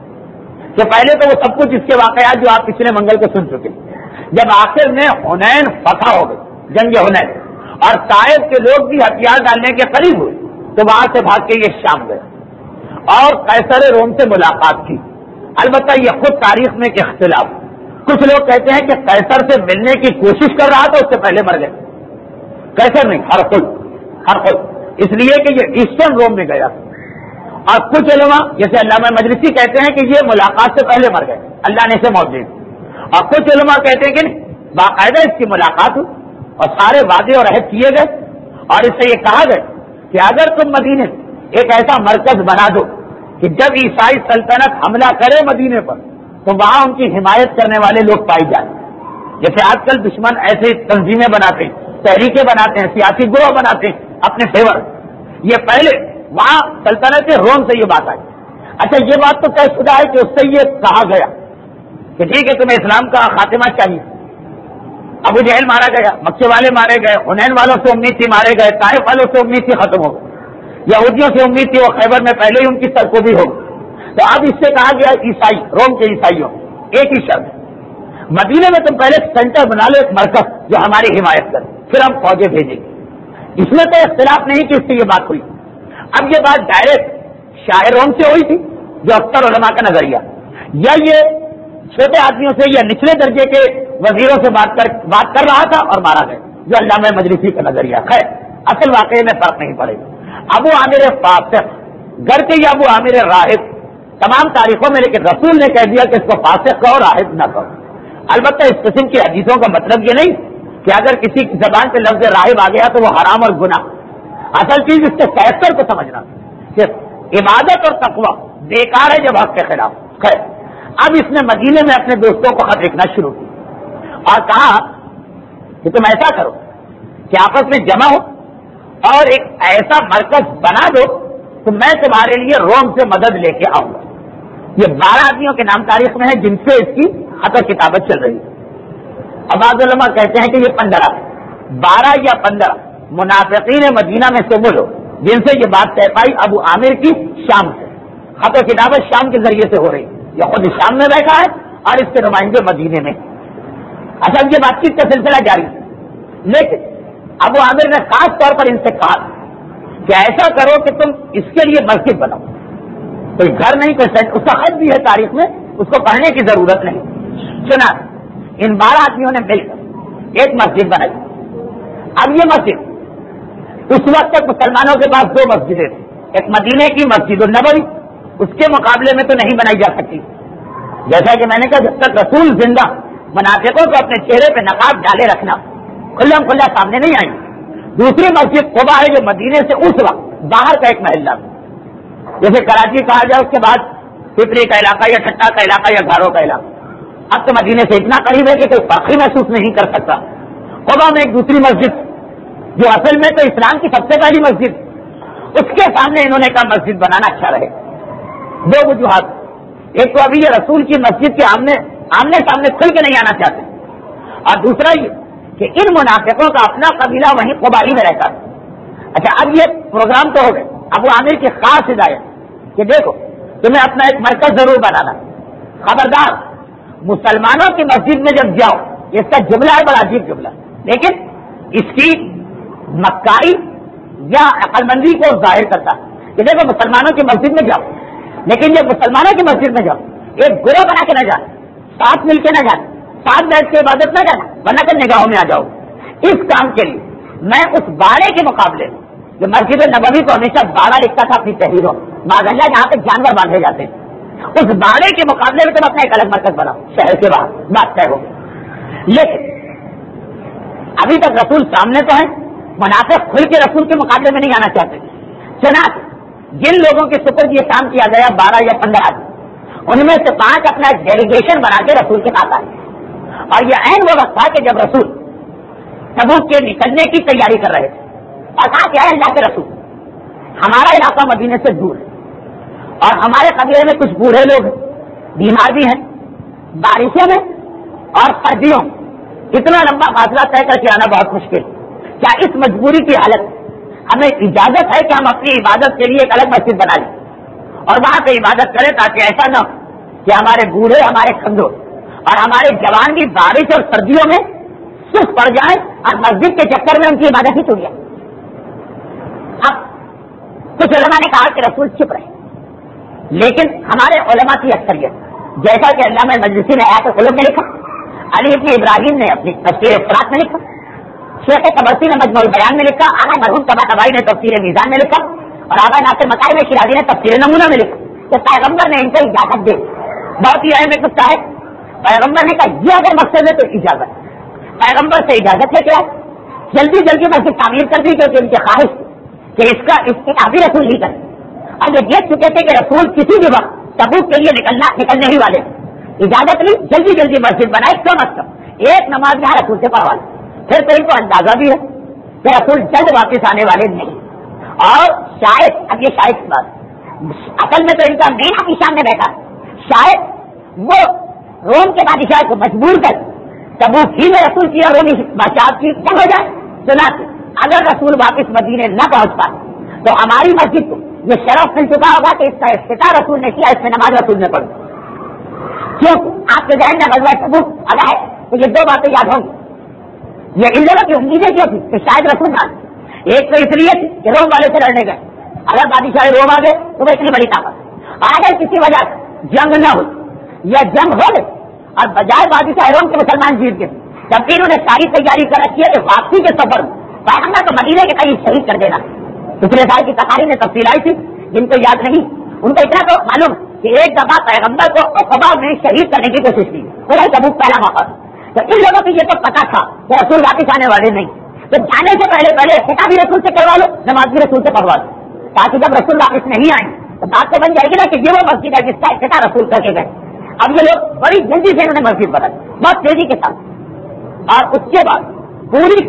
کہ پہلے تو وہ سب کچھ اس کے واقعات جو آپ پچھلے منگل کو سن چکے، جب آخر میں حنین فتح ہو گئی، جنگ حنین، اور طائف کے لوگ بھی ہتھیار ڈالنے کے قریب ہوئے تو وہاں سے بھاگ کے یہ شام گئے اور قیصر روم سے ملاقات کی۔ البتہ یہ خود تاریخ میں ایک اختلاف، کچھ لوگ کہتے ہیں کہ قیصر سے ملنے کی کوشش کر رہا تھا، اس سے پہلے مر گئے۔ قیصر نہیں، ہرقل، اس لیے کہ یہ ایسٹرن روم میں گیا تھا۔ اور کچھ علماء جیسے علامہ مجلسی کہتے ہیں کہ یہ ملاقات سے پہلے مر گئے، اللہ نے اسے موت دی۔ اور کچھ علماء کہتے ہیں کہ نہیں، باقاعدہ اس کی ملاقات ہوئی اور سارے وعدے اور عہد کیے گئے اور اس سے یہ کہا گیا کہ اگر تم مدینے ایک ایسا مرکز بنا دو کہ جب عیسائی سلطنت حملہ کرے مدینے پر تو وہاں ان کی حمایت کرنے والے لوگ پائی جائیں۔ جیسے آج کل دشمن ایسے تنظیمیں بناتے ہیں، تحریکیں بناتے ہیں، سیاسی گروہ بناتے ہیں اپنے فیور، یہ پہلے وہاں سلطنت روم سے یہ بات آئی۔ اچھا یہ بات تو طے شدہ ہے کہ اس سے یہ کہا گیا کہ ٹھیک ہے تمہیں اسلام کا خاتمہ چاہیے۔ ابو جہل مارا گیا، مکے والے مارے گئے، حنین والوں سے امید تھی مارے گئے، طائف والوں سے امید تھی ختم ہو گئے، یہودیوں سے امید تھی وہ خیبر میں پہلے ہی ان کی سرکوبی ہو گئی۔ تو اب اس سے کہا گیا عیسائی، روم کے عیسائیوں، ایک ہی شرط، مدینے میں تم پہلے سینٹر بنا لو، ایک مرکز جو ہماری حمایت کرے، پھر ہم فوجیں بھیجیں گے۔ اس میں تو اختلاف نہیں کہ اس سے یہ بات ہوئی۔ اب یہ بات ڈائریکٹ شاہ روم سے ہوئی تھی جو اکثر علماء کا نظریہ، یا یہ چھوٹے آدمیوں سے یا نچلے درجے کے وزیروں سے بات کر رہا تھا اور مارا گیا، جو علامہ مجلسی کا نظریہ۔ خیر، اصل واقعے میں فرق نہیں پڑے گا۔ ابو عامر فاسق گھر کے یا ابو عامر راہب، تمام تاریخوں میں، لیکن رسول نے کہہ دیا کہ اس کو فاسق کہو، راہب نہ کہو۔ البتہ اس قسم کی حدیثوں کا مطلب یہ نہیں کہ اگر کسی کی زبان سے لفظ راہب آ گیا تو وہ حرام اور گناہ۔ اصل چیز اس کے فیصل کو سمجھنا کہ عبادت اور تقوی بیکار ہے جب حق کے خلاف۔ خیر، اب اس نے مدینے میں اپنے دوستوں کو خط لکھنا شروع کیا اور کہا کہ تم ایسا کرو کہ آپس میں جمع ہو اور ایک ایسا مرکز بنا دو تو میں تمہارے لیے روم سے مدد لے کے آؤں گا۔ یہ 12 آدمیوں کے نام تاریخ میں ہے جن سے اس کی خط و کتابت چل رہی ہے۔ اب بعض علماء کہتے ہیں کہ یہ 15 12 یا 15 منافقین مدینہ میں سے وہ لوگ جن سے یہ بات طے پائی ابو عامر کی شام سے، خط و کتابت شام کے ذریعے سے ہو رہی، یہ خود شام میں بیٹھا ہے اور اس کے نمائندے مدینے میں۔ اصل یہ بات چیت کا سلسلہ جاری ہے، لیکن ابو عامر نے خاص طور پر ان سے کہا کہ ایسا کرو کہ تم اس کے لیے مسجد بناؤ، کوئی گھر نہیں، کوئی اس کا خط بھی ہے تاریخ میں، اس کو پڑھنے کی ضرورت نہیں۔ سنا ان 12 آدمیوں نے مل کر ایک مسجد بنائی۔ اب یہ مسجد اس وقت تک مسلمانوں کے پاس 2 مسجدیں تھیں، ایک مدینے کی مسجد النبوی، اس کے مقابلے میں تو نہیں بنائی جا سکتی، جیسا کہ میں نے کہا جب تک رسول زندہ منافقوں کو اپنے چہرے پہ نقاب ڈالے رکھنا، کھلا کھلا سامنے نہیں آئیں گے۔ دوسری مسجد قباء ہے جو مدینے سے اس وقت باہر کا ایک محلہ، جیسے کراچی کہا جائے اس کے بعد پپری کا علاقہ یا ٹھٹا کا علاقہ یا گھاروں کا علاقہ، اب تو مدینے سے اتنا قریب ہے کہ کوئی فخر محسوس نہیں کر سکتا۔ قباء میں ایک دوسری مسجد جو اصل میں تو اسلام کی سب سے پہلی مسجد، اس کے سامنے انہوں نے کہا مسجد بنانا اچھا رہے۔ 2 وجوہات، ایک تو ابھی یہ رسول کی مسجد کے آمنے سامنے کھل کے نہیں آنا چاہتے، اور دوسرا یہ کہ ان منافقوں کا اپنا قبیلہ وہیں قبائی میں رہتا ہے۔ اچھا، اب یہ پروگرام تو ہو گئے، ابو عامر کی خاص ہدایت کہ دیکھو تمہیں اپنا ایک مرکز ضرور بنانا، خبردار مسلمانوں کی مسجد میں جب جاؤ، اس کا جملہ ہے بڑا عجیب جملہ، لیکن اس کی مکاری یا عقل مندی کو ظاہر کرتا کہ دیکھو مسلمانوں کی مسجد میں جاؤ، لیکن جب مسلمانوں کی مسجد میں جاؤ ایک گروہ بنا کے نہ جانا، ساتھ مل کے نہ جانا، ساتھ بیٹھ کے عبادت نہ کرنا، ورنہ کہ نگاہوں میں آ جاؤ۔ اس کام کے لیے میں اس 12 کے مقابلے میں جو مسجد نبوی کو ہمیشہ 12 لکھتا تھا اپنی تحریروں، معذلہ جہاں پہ جانور باندھے جاتے ہیں، اس 12 کے مقابلے میں تم اپنا ایک الگ مرکز بناؤ شہر کے باہر، بات طے ہو گئی۔ لیکن ابھی تک رسول سامنے تو ہے، منافق کھل کے رسول کے مقابلے میں نہیں آنا چاہتے۔ چنانچہ جن لوگوں کے سپرد یہ کام کیا گیا 12 یا 15 آدمی، ان میں سے 5 اپنا ایک ڈیلیگیشن بنا کے رسول کے پاس آئے، اور یہ عین وہ وقت تھا کہ جب رسول تبوک کے نکلنے کی تیاری کر رہے تھے، اور کہا کہ اے اللہ کے رسول، ہمارا علاقہ مدینے سے دور ہے اور ہمارے قبیلے میں کچھ بوڑھے لوگ ہیں، بیمار بھی ہیں، بارشوں میں اور سردیوں میں اتنا لمبا فاصلہ طے کر کے آنا بہت مشکل، کیا اس مجبوری کی حالت ہمیں اجازت ہے کہ ہم اپنی عبادت کے لیے ایک الگ مسجد بنا لیں اور وہاں پہ عبادت کریں، تاکہ ایسا نہ ہو کہ ہمارے بوڑھے، ہمارے کمزور اور ہمارے جوان بھی بارش اور سردیوں میں سست پڑ جائیں اور مسجد کے چکر میں ان کی عبادت ہی چھوٹ جائے۔ اب کچھ علماء نے کہا کہ رسول چپ رہے، لیکن ہمارے علماء کی اکثریت جیسا کہ علامہ مجلسی نے آیات القلوب میں لکھا، علی ابن ابراہیم نے اپنی تفسیر افراط میں لکھا، شیخ تبرسی نے مجموع البیان میں لکھا، آغا مرحوم طباطبائی نے تفسیر میزان میں لکھا، اور آغا ناصر مکارم شیرازی نے تفسیر نمونہ میں لکھا کہ پیغمبر نے ان کو اجازت دی۔ بہت ہی اہم ایک نقطہ ہے، پیغمبر نے کہا یہ اگر مقصد ہے تو اجازت، پیغمبر سے اجازت ہے کیا جلدی جلدی مسجد تعمیر کر دی کیونکہ ان کی خواہش کہ اس کا ابھی رسول نہیں کرے، اور یہ دیکھ چکے تھے کہ رسول کسی بھی وقت تبوک کے لیے نکلنے ہی والے، اجازت لی جلدی جلدی مسجد بنائے، کم از کم ایک نماز یہاں رسول سے پڑھوا لیں۔ پھر تو ان کو اندازہ بھی ہے کہ رسول جلد واپس آنے والے نہیں، اور شاید اب یہ شاید کی بات اصل میں تو ان کا مین اپنی سامنے بیٹھا، شاید وہ روم کے بادشاہ کو مجبور کر تبوک ہی میں رسول کی اور رومی بادشاہ کی کیا ہو جائے، سنا اگر رسول واپس مدینے نہ پہنچ پائے تو ہماری مسجد کو یہ شرف مل چکا ہوگا کہ اس کا افتتاح رسول نے کیا، اس میں نماز رسول نے پڑھی۔ کیوں آپ کے ذہن میں غزوہ تبوک اگر ہے تو یہ 2 باتیں یاد ہوں گی، یہ ان لوگوں کی امیدیں کیوں تھی کہ شاید رسول نہ، ایک تو اس لیے تھی کہ روم والے سے لڑنے گئے، اگر بادشاہ روم آ گئے تو وہ اتنی بڑی طاقت، اور اگر کسی وجہ سے جنگ نہ ہوئی یا جنگ ہو گئی اور بجائے بادشاہ روم کے مسلمان جیت گئے، جب پھر انہیں ساری تیاری کر رکھی ہے کہ واپسی کے سفر پیغمبر کو مدینے کے قریب شہید کر دینا۔ پچھلے سال کی تقاریر میں تفصیل آئی تھی، جن کو یاد نہیں ان کو اتنا تو معلوم کہ ایک دفعہ پیغمبر کو عقبہ میں شہید کرنے کی کوشش کی، پورا تبوک پہلا موقع، تو ان لوگوں کو یہ تو پتا تھا کہ رسول واپس آنے والے نہیں، تو جانے سے پہلے خطا بھی رسول سے کروا لو، نماز بھی رسول سے پڑھوا لو، تاکہ جب رسول واپس نہیں آئے تو بات تو بن جائے گی نا کہ یہ وہ مسجد ہے جس کا افتتاح رسول کر کے گئے۔ اب یہ لوگ بڑی جلدی سے انہوں نے مسجد بدل، بہت تیزی کے ساتھ، اور اس کے بعد پوری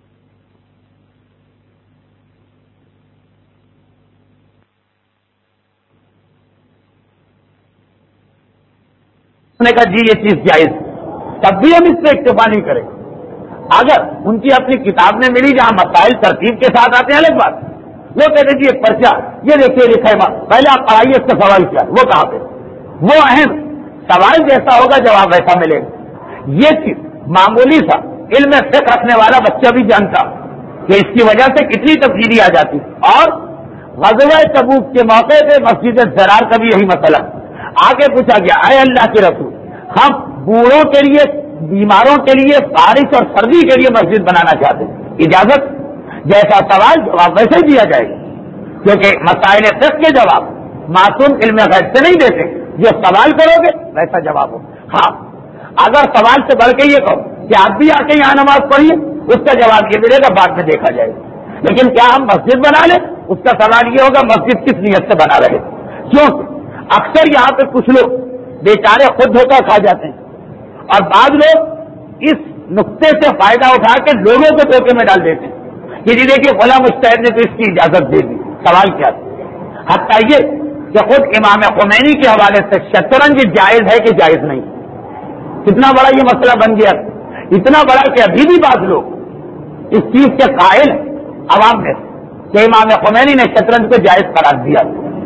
نے کہا جی یہ چیز جائز، تب بھی ہم اس سے اکتفا نہیں کریں۔ اگر ان کی اپنی کتاب میں ملی جہاں مسائل ترتیب کے ساتھ آتے ہیں الگ بات، وہ کہتے جی ایک پرچہ یہ دیکھیے لکھا ہے، پہلے آپ پڑھائیے اس کا سوال کیا ہے، وہ کہاں پہ، وہ اہم سوال جیسا ہوگا جواب ویسا ملے گا۔ یہ چیز معمولی سا علم فقہ رکھنے والا بچہ بھی جانتا کہ اس کی وجہ سے کتنی تبدیلی آ جاتی۔ اور غزوہ تبوک کے موقع پہ مسجد ضرار کا بھی یہی مسئلہ آگے پوچھا گیا، اے اللہ کے رسول، ہم بوڑھوں کے لیے، بیماروں کے لیے، بارش اور سردی کے لیے مسجد بنانا چاہتے ہیں، اجازت؟ جیسا سوال جواب ویسے ہی دیا جائے گا، کیونکہ مسائل فقہ کے جواب معصوم علم غیب سے نہیں دیتے، جو سوال کرو گے ویسا جواب ہو۔ ہاں اگر سوال سے بڑھ کے یہ کہو کہ آپ بھی آ کے یہاں نماز پڑھیے، اس کا جواب یہ ملے گا بعد میں دیکھا جائے گا، لیکن کیا ہم مسجد بنا لیں، اس کا سوال یہ ہوگا مسجد کس نیت سے بنا رہے، کیونکہ اکثر یہاں پہ کچھ لوگ بیچارے خود دھوکہ کھا جاتے ہیں، اور بعض لوگ اس نقطے سے فائدہ اٹھا کے لوگوں کو دھوکے میں ڈال دیتے ہیں کہ جی دیکھیے فلاں مجتہد نے تو اس کی اجازت دے دی، سوال کیا تھا؟ حتیٰ یہ کہ خود امام خمینی کے حوالے سے شطرنج جائز ہے کہ جائز نہیں، کتنا بڑا یہ مسئلہ بن گیا، اتنا بڑا کہ ابھی بھی بعض لوگ اس چیز کے قائل عوام میں کہ امام خمینی نے شطرنج کو جائز قرار دیا،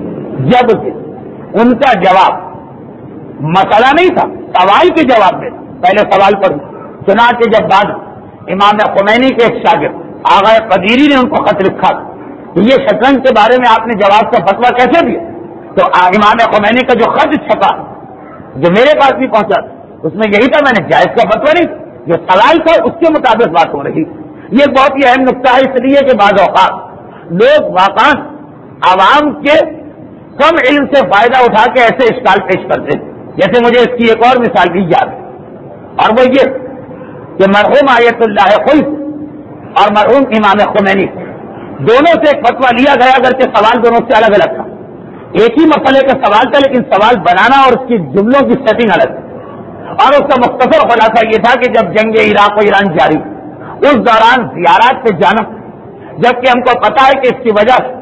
جبکہ ان کا جواب مسئلہ نہیں تھا، سوال کے جواب میں پہلے سوال پر چنانچہ جب بعد امام خمینی کے ایک شاگرد آغا قدیری نے ان کو خط لکھا کہ یہ شطرنج کے بارے میں آپ نے جواب کا فتویٰ کیسے دیا، تو امام خمینی کا جو خط چھپا جو میرے پاس بھی پہنچا اس میں یہی تھا، میں نے جائز کا فتویٰ نہیں، جو سوال تھا اس کے مطابق بات ہو رہی۔ یہ بہت ہی اہم نقطہ ہے، اس لیے کہ بعض اوقات لوگ واقعا عوام کے کم علم سے فائدہ اٹھا کے ایسے اشکال پیش کرتے ہیں۔ جیسے مجھے اس کی ایک اور مثال بھی یاد ہے، اور وہ یہ کہ مرحوم آیت اللہ خلف اور مرحوم امام خمینی دونوں سے ایک فتویٰ لیا گیا، اگرچہ سوال دونوں سے الگ الگ تھا، ایک ہی مسئلے کا سوال تھا لیکن سوال بنانا اور اس کی جملوں کی سیٹنگ الگ تھی۔ اور اس کا مختصر خلاصہ یہ تھا کہ جب جنگ عراق و ایران جاری اس دوران زیارات پہ جانا، جبکہ ہم کو پتا ہے کہ اس کی وجہ سے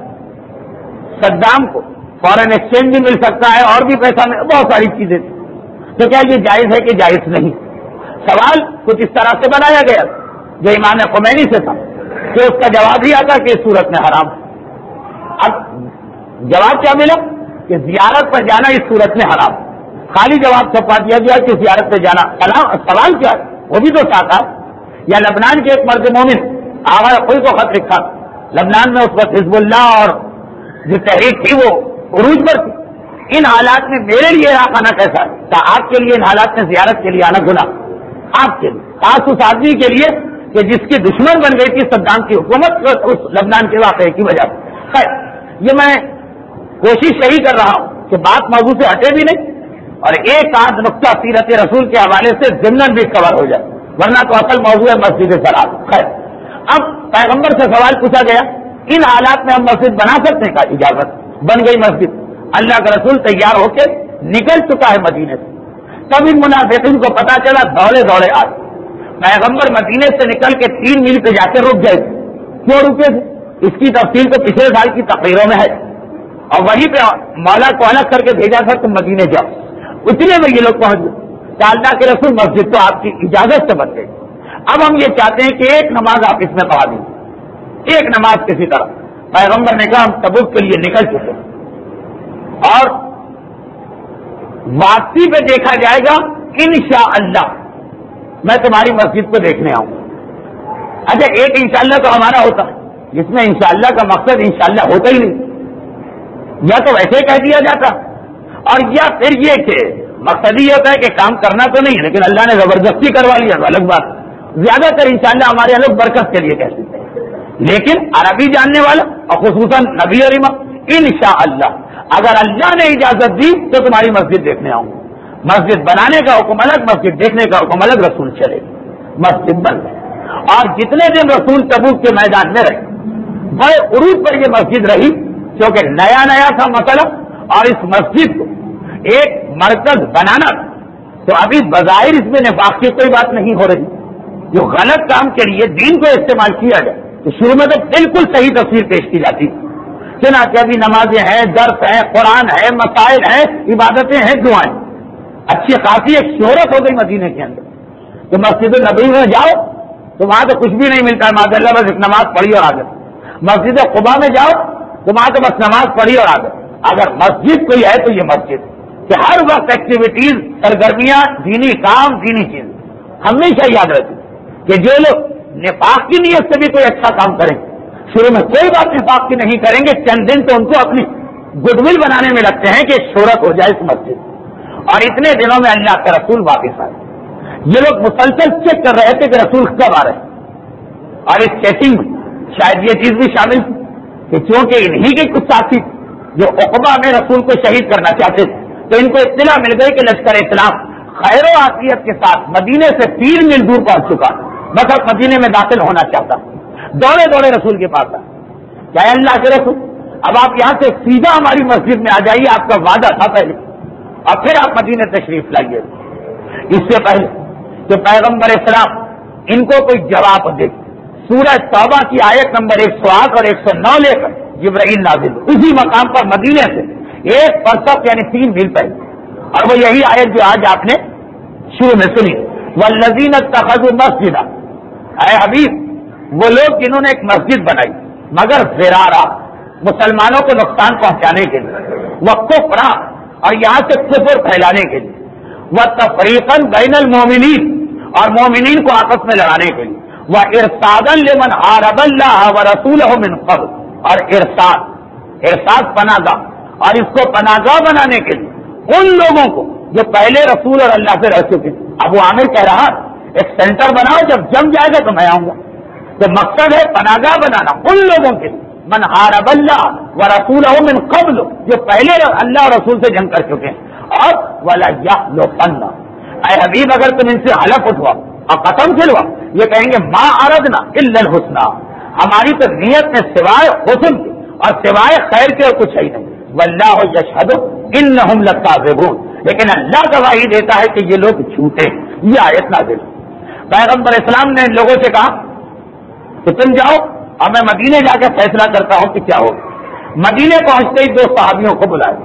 صدام کو فورن ایکسچینج بھی مل سکتا ہے اور بھی پیسہ مل، بہت ساری چیزیں تھیں، تو کیا یہ جائز ہے کہ جائز نہیں؟ سوال کچھ اس طرح سے بنایا گیا جو امام خمینی سے تھا کہ اس کا جواب ہی آتا کہ اس صورت میں حرام۔ اب جواب کیا ملا کہ زیارت پر جانا اس صورت میں حرام، خالی جواب چھپا دیا گیا کہ زیارت پہ جانا۔ سوال کیا ہے وہ بھی تو ساتھ ہے۔ یا لبنان کے ایک مرد مومن آغا کوئی کو خط لکھا، لبنان میں اس وقت حزب اللہ اور جو تحریک تھی وہ عروج پر تھی، ان حالات میں میرے لیے عراق آنا کیسا ہے؟ کیا آپ کے لیے ان حالات میں زیارت کے لیے آنا گناہ؟ آپ کے لیے، خاص اس آدمی کے لیے کہ جس کی دشمن بن گئی تھی صدام کی حکومت اس لبنان کے واقعے کی وجہ سے۔ خیر یہ میں کوشش یہی کر رہا ہوں کہ بات موضوع سے ہٹے بھی نہیں اور ایک آدھ نقطہ سیرت رسول کے حوالے سے ضمن بھی کور ہو جائے، ورنہ تو اصل موضوع ہے مسجد ضرار۔ خیر اب پیغمبر سے سوال پوچھا گیا ان حالات میں ہم مسجد بنا سکتے ہیں؟ کا اجازت، بن گئی مسجد، اللہ کا رسول تیار ہو کے نکل چکا ہے مدینے سے، تب ان منافقین کو پتا چلا، دوڑے دوڑے آئے، پیغمبر مدینے سے نکل کے 3 میل پہ جا کے رک گئے، کیوں رکے تھے اس کی تفصیل تو پچھلے سال کی تقریروں میں ہے، اور وہیں پہ مولا کو الگ کر کے بھیجا تھا تم مدینے جاؤ، اتنے میں یہ لوگ پہنچ گئے کہ اللہ کے رسول مسجد تو آپ کی اجازت سے بن گئی، اب ہم یہ چاہتے ہیں کہ ایک نماز آپ اس میں پڑھا دیں، ایک نماز کسی طرح۔ پیغمبر نے کہا ہم تبوک کے لیے نکل چکے اور واپسی پہ دیکھا جائے گا انشاءاللہ، میں تمہاری مسجد کو دیکھنے آؤں۔ اچھا ایک انشاءاللہ تو ہمارا ہوتا ہے جس میں انشاءاللہ کا مقصد انشاءاللہ ہوتا ہی نہیں، یا تو ویسے کہہ دیا جاتا، اور یا پھر یہ کہ مقصد یہ ہوتا ہے کہ کام کرنا تو نہیں لیکن اللہ نے زبردستی کروا لیا تو الگ بات۔ زیادہ تر انشاءاللہ ہمارے یہاں لوگ برکت کے لیے کہتے ہیں، لیکن عربی جاننے والا اور خصوصاً نبی اور امام انشاءاللہ اگر اللہ نے اجازت دی تو تمہاری مسجد دیکھنے آؤں گا. مسجد بنانے کا حکم الگ, مسجد دیکھنے کا حکم الگ. رسول چلے مسجد بن گئی. اور جتنے دن رسول تبوک کے میدان میں رہے, بڑے عروج پر یہ مسجد رہی, کیونکہ نیا نیا تھا مسئلہ, اور اس مسجد کو ایک مرکز بنانا تھا. تو ابھی بظاہر اس میں نفاق کی کوئی بات نہیں ہو رہی. جو غلط کام کے لیے دین کو استعمال کیا جائے تو شروع میں تو بالکل صحیح تصویر پیش کی جاتی. چنانچہ ابھی نمازیں ہیں, درس ہیں, قرآن ہے, مسائل ہیں, عبادتیں ہیں, دعائیں. اچھی خاصی ایک شہرت ہو گئی مدینے کے اندر. تو مسجد النبی میں جاؤ تو وہاں تو کچھ بھی نہیں ملتا ہے, ماشاء اللہ, بس ایک نماز پڑھی اور آ گئے. مسجد قباء میں جاؤ تو وہاں تو بس نماز پڑھی اور آ گئے. اگر مسجد کوئی ہے تو یہ مسجد کہ ہر وقت ایکٹیویٹیز, سرگرمیاں, دینی کام, دینی چیز ہمیشہ یاد رہتی کہ جو لوگ نفاق کی نیت سے بھی کوئی اچھا کام کریں, شروع میں کوئی بات نفاق کی نہیں کریں گے, چند دن تو ان کو اپنی گڈ ول بنانے میں لگتے ہیں کہ شہرت ہو جائے اس مسجد. اور اتنے دنوں میں اللہ کے رسول واپس آئے. یہ لوگ مسلسل چیک کر رہے تھے کہ رسول کب آ رہے ہیں, اور اس چیکنگ میں شاید یہ چیز بھی شامل تھی کہ چونکہ انہی کے کچھ ساتھی جو عقبہ میں رسول کو شہید کرنا چاہتے تھے, تو ان کو اطلاع مل گئی کہ لشکر اسلام خیر و عافیت کے ساتھ مدینے سے 3 میل دور پہنچ چکا, بس اب مدینے میں داخل ہونا چاہتا. دوڑے دوڑے رسول کے پاس آئے, کیا اللہ کے رسول, اب آپ یہاں سے سیدھا ہماری مسجد میں آ جائیے, آپ کا وعدہ تھا پہلے, اور پھر آپ مدینے تشریف لائیے. اس سے پہلے کہ پیغمبر اسلام ان کو کوئی جواب دے, سورہ توبہ کی آیت نمبر 108 اور 109 لے کر جبرائیل نازل اسی مقام پر مدینے سے 1 برسخ یعنی 3 میل پہلے, اور وہ یہی آیت جو آج آپ نے شروع میں سنی, والذین اتخذوا مسجدا, اے حبیب وہ لوگ جنہوں نے ایک مسجد بنائی مگر فرارا, مسلمانوں کو نقصان پہنچانے کے لیے, وکفرا, اور یہاں سے کفر پھیلانے کے لیے, وتفریقا بین المؤمنین, اور مومنین کو آپس میں لڑانے کے لیے, وارصادا لمن حارب اللہ ورسولہ من قبل, اور ارصاد پناہ گاہ, اور اس کو پناہ گاہ بنانے کے لیے ان لوگوں کو جو پہلے رسول اور اللہ سے رہ چکے. ابو عامر کہہ رہا ایک سینٹر بناؤ, جب جم جائے گا تو میں آؤں گا. تو مقصد ہے پناہ گاہ بنانا ان لوگوں کے لیے, من حارب اللہ ورسولہ من قبل, جو پہلے اللہ اور رسول سے جنگ کر چکے ہیں. اور ولا یحلفن, اے حبیب اگر تم ان سے حلف اٹھوا اور قسم کھلوا, یہ کہیں گے ما اردنا الا الحسنى, ہماری تو نیت میں سوائے حسن کی اور سوائے خیر کے اور کچھ ہی نہیں. واللہ یشہد انہم لکاذبون, لیکن اللہ گواہی دیتا ہے کہ یہ لوگ جھوٹے. یہ آیت نازل. پیغمبر اسلام نے لوگوں سے کہا کہ تم جاؤ اور میں مدینے جا کے فیصلہ کرتا ہوں کہ کیا ہوگا. مدینے پہنچتے ہی 2 صحابیوں کو بلائے,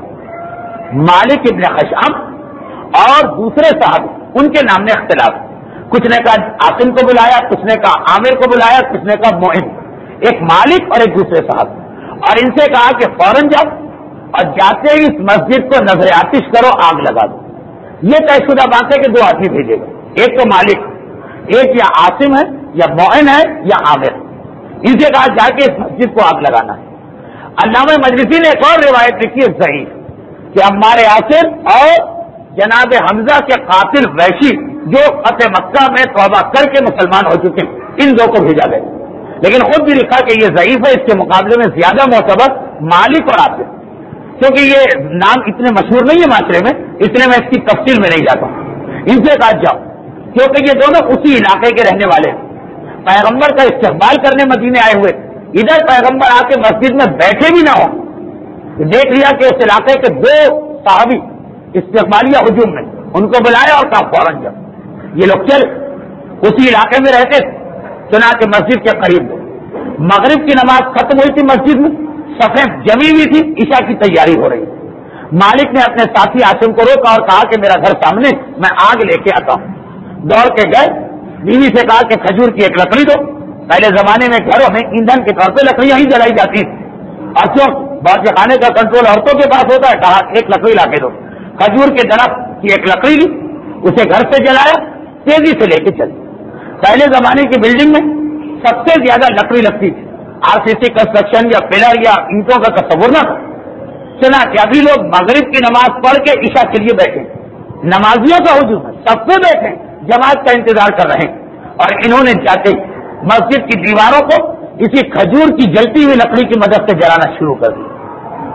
مالک ابن خشعم اور دوسرے صحابی, ان کے نام میں اختلاف, کچھ نے کہا عاصم کو بلایا, کچھ نے کہا عامر کو بلایا, کچھ نے کہا معین, ایک مالک اور ایک دوسرے صحابی, اور ان سے کہا کہ فوراً جاؤ اور جاتے ہی اس مسجد کو نظر آتش کرو, آگ لگا دو. یہ طے شدہ بات ہے کہ 2 آدمی بھیجے گا, ایک تو مالک, ایک یا عاصم ہے یا معین ہے یا عامر. ان سے کہا جا کے اس مسجد کو آگ لگانا ہے. علامہ مجلسی نے ایک اور روایت لکھی ہے ضعیف, کہ عمار یاسر اور جناب حمزہ کے قاتل وحشی جو فتح مکہ میں توبہ کر کے مسلمان ہو چکے ہیں, ان 2 کو بھیجا گیا. لیکن خود بھی لکھا کہ یہ ضعیف ہے, اس کے مقابلے میں زیادہ معتبر مالک اور عاصم, کیونکہ یہ نام اتنے مشہور نہیں ہے معاشرے میں, اس لیے میں اس کی تفصیل میں نہیں جاتا ہوں. ان سے کہا جاؤ, کیونکہ یہ دونوں اسی علاقے کے رہنے والے ہیں, پیغمبر کا استقبال کرنے مدینے آئے ہوئے. ادھر پیغمبر آ کے مسجد میں بیٹھے بھی نہ ہو, دیکھ لیا کہ اس علاقے کے 2 صحابی استقبالیہ ہجوم میں, ان کو بلایا اور کہا فوراً جاؤ. یہ لوگ چل اسی علاقے میں رہتے تھے, چنانچہ مسجد کے قریب مغرب کی نماز ختم ہوئی تھی, مسجد میں صفیں جمی ہوئی تھی, عشاء کی تیاری ہو رہی. مالک نے اپنے ساتھی عاصم کو روکا اور کہا کہ میرا گھر سامنے, میں آگ لے کے آتا ہوں. دوڑ کے گئے, بیوی سے کہا کہ کھجور کی ایک لکڑی دو. پہلے زمانے میں گھروں میں ایندھن کے طور پہ لکڑیاں ہی جلائی جاتی تھی, اور کیوں باورچی خانے کا کنٹرول عورتوں کے پاس ہوتا ہے, کہا ایک لکڑی لا کے دو. کھجور کے درخت کی ایک لکڑی لی, اسے گھر سے جلایا, تیزی سے لے کے چل. پہلے زمانے کی بلڈنگ میں سب سے زیادہ لکڑی لگتی تھی, RCC کنسٹرکشن یا پلر یا اینٹوں کا تصور نہ تھا. چنانچہ ابھی لوگ مغرب کی نماز پڑھ کے عشاء کے لیے بیٹھے, نمازیوں کا ہجوم ہے, سب سے بیٹھے جماعت کا انتظار کر رہے ہیں, اور انہوں نے جاتے مسجد کی دیواروں کو اسی کھجور کی جلتی ہوئی لکڑی کی مدد سے جلانا شروع کر دیا.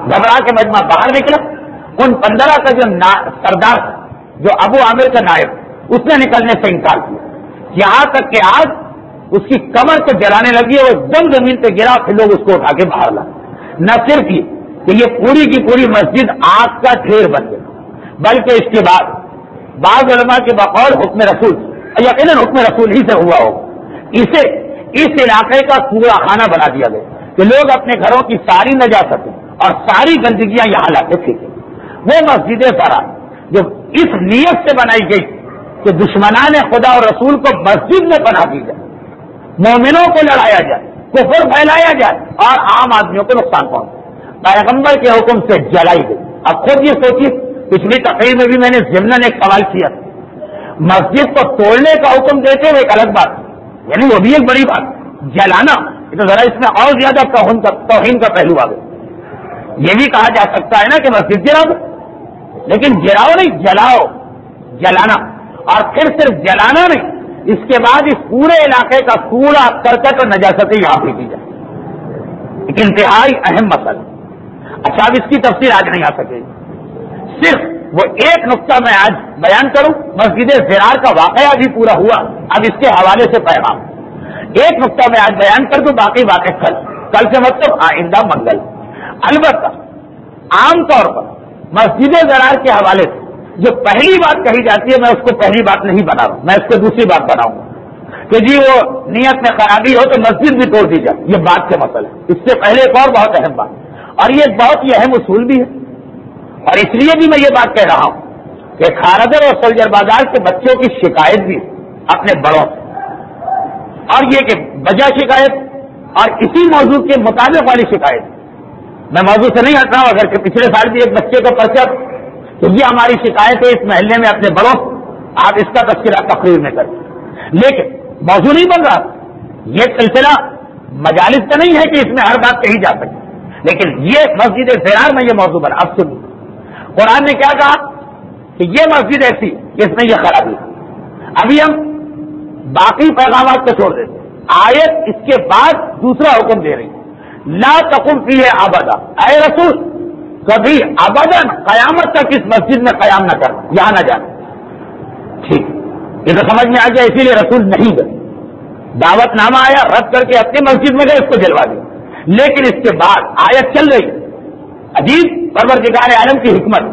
گھبرا کے مجمع باہر نکلا. ان 15 کا جو سردار تھا، جو ابو عامر کا نائب، اس نے نکلنے سے انکار کیا. یہاں تک کہ آگ اس کی کمر کو جلانے لگی، وہ ایک دم زمین پہ گرا، پھر لوگ اس کو اٹھا کے باہر لائے. نہ صرف یہ کہ یہ پوری کی پوری مسجد آگ کا ڈھیر بن گئی، بلکہ اس کے بعد بعض علماء کے بقول حکم رسول، یقیناً حکم رسول ہی سے ہوا ہو، اسے اس علاقے کا کوڑا خانہ بنا دیا گیا کہ لوگ اپنے گھروں کی ساری نجاستیں اور ساری گندگیاں یہاں لاتے تھے. وہ مسجد فرار جو اس نیت سے بنائی گئی کہ دشمنان خدا اور رسول کو مسجد میں پناہ دی جائے، مومنوں کو لڑایا جائے، کفر پھیلایا جائے اور عام آدمیوں کو نقصان پہنچے، پیغمبر کے حکم سے جلائی گئی. اب خود یہ سوچیے، پچھلی تقریر میں بھی میں نے ضمناً ایک سوال کیا، مسجد کو توڑنے کا حکم دیتے ہوئے ایک الگ بات، یعنی وہ بھی ایک بڑی بات، جلانا تو ذرا اس میں اور زیادہ توہین کا پہلو آ گیا. یہ بھی کہا جا سکتا ہے نا کہ مسجد گراؤ، لیکن گراؤ نہیں، جلاؤ، جلانا. اور پھر صرف جلانا نہیں، اس کے بعد اس پورے علاقے کا کوڑا کرکٹ اور نجاستیں یہاں پھینکی جائے. ایک انتہائی اہم مسئلہ. اچھا، اب اس کی تفصیل آج نہیں آ سکے گی، صرف وہ ایک نقطہ میں آج بیان کروں. مسجد زرار کا واقعہ بھی پورا ہوا، اب اس کے حوالے سے پیغام ایک نقطہ میں آج بیان کر دوں، باقی باتیں کل سے مطلب آئندہ منگل. البتہ عام طور پر مسجد زرار کے حوالے سے جو پہلی بات کہی جاتی ہے، میں اس کو پہلی بات نہیں بنا رہا ہوں، میں اس کو دوسری بات بناؤں گا کہ جی وہ نیت میں خرابی ہو تو مسجد بھی توڑ دی جائے. یہ بات کا مسئلہ ہے. اس سے پہلے ایک اور بہت اہم بات، اور یہ بہت ہی اہم اصول بھی ہے، اور اس لیے بھی میں یہ بات کہہ رہا ہوں کہ کھارگر اور سلجر بازار کے بچوں کی شکایت بھی اپنے بڑوں سے، اور یہ کہ وجہ شکایت اور اسی موضوع کے مطابق والی شکایت. میں موضوع سے نہیں ہٹ رہا ہوں، اگر کہ پچھلے سال بھی ایک بچے کا پرچہ تو یہ ہماری شکایت ہے اس محلے میں اپنے بڑوں، آپ اس کا تذکرہ تقریر میں کریں، لیکن موضوع نہیں بن رہا. یہ سلسلہ مجالس کا نہیں ہے کہ اس میں ہر بات کہی جا سکے، لیکن یہ مسجد زرار میں یہ موضوع بنا. اب سنیے قرآن نے کیا کہا کہ یہ مسجد ایسی جس میں یہ خرابی ہے. ابھی ہم باقی پیغامات کو چھوڑ دیتے، آیت اس کے بعد دوسرا حکم دے رہی، لا تقم فیہ ابدا. اے رسول، کبھی ابداً قیامت تک اس مسجد میں قیام نہ کرنا، یہاں نہ جانا. ٹھیک، یہ تو سمجھ میں آ گیا، اسی لیے رسول نہیں گئے. دعوت نامہ آیا، رد کر کے اپنی مسجد میں گئے، اس کو جلوا دیا. لیکن اس کے بعد آیت چل رہی، عجیب پروردگار عالم کی حکمت.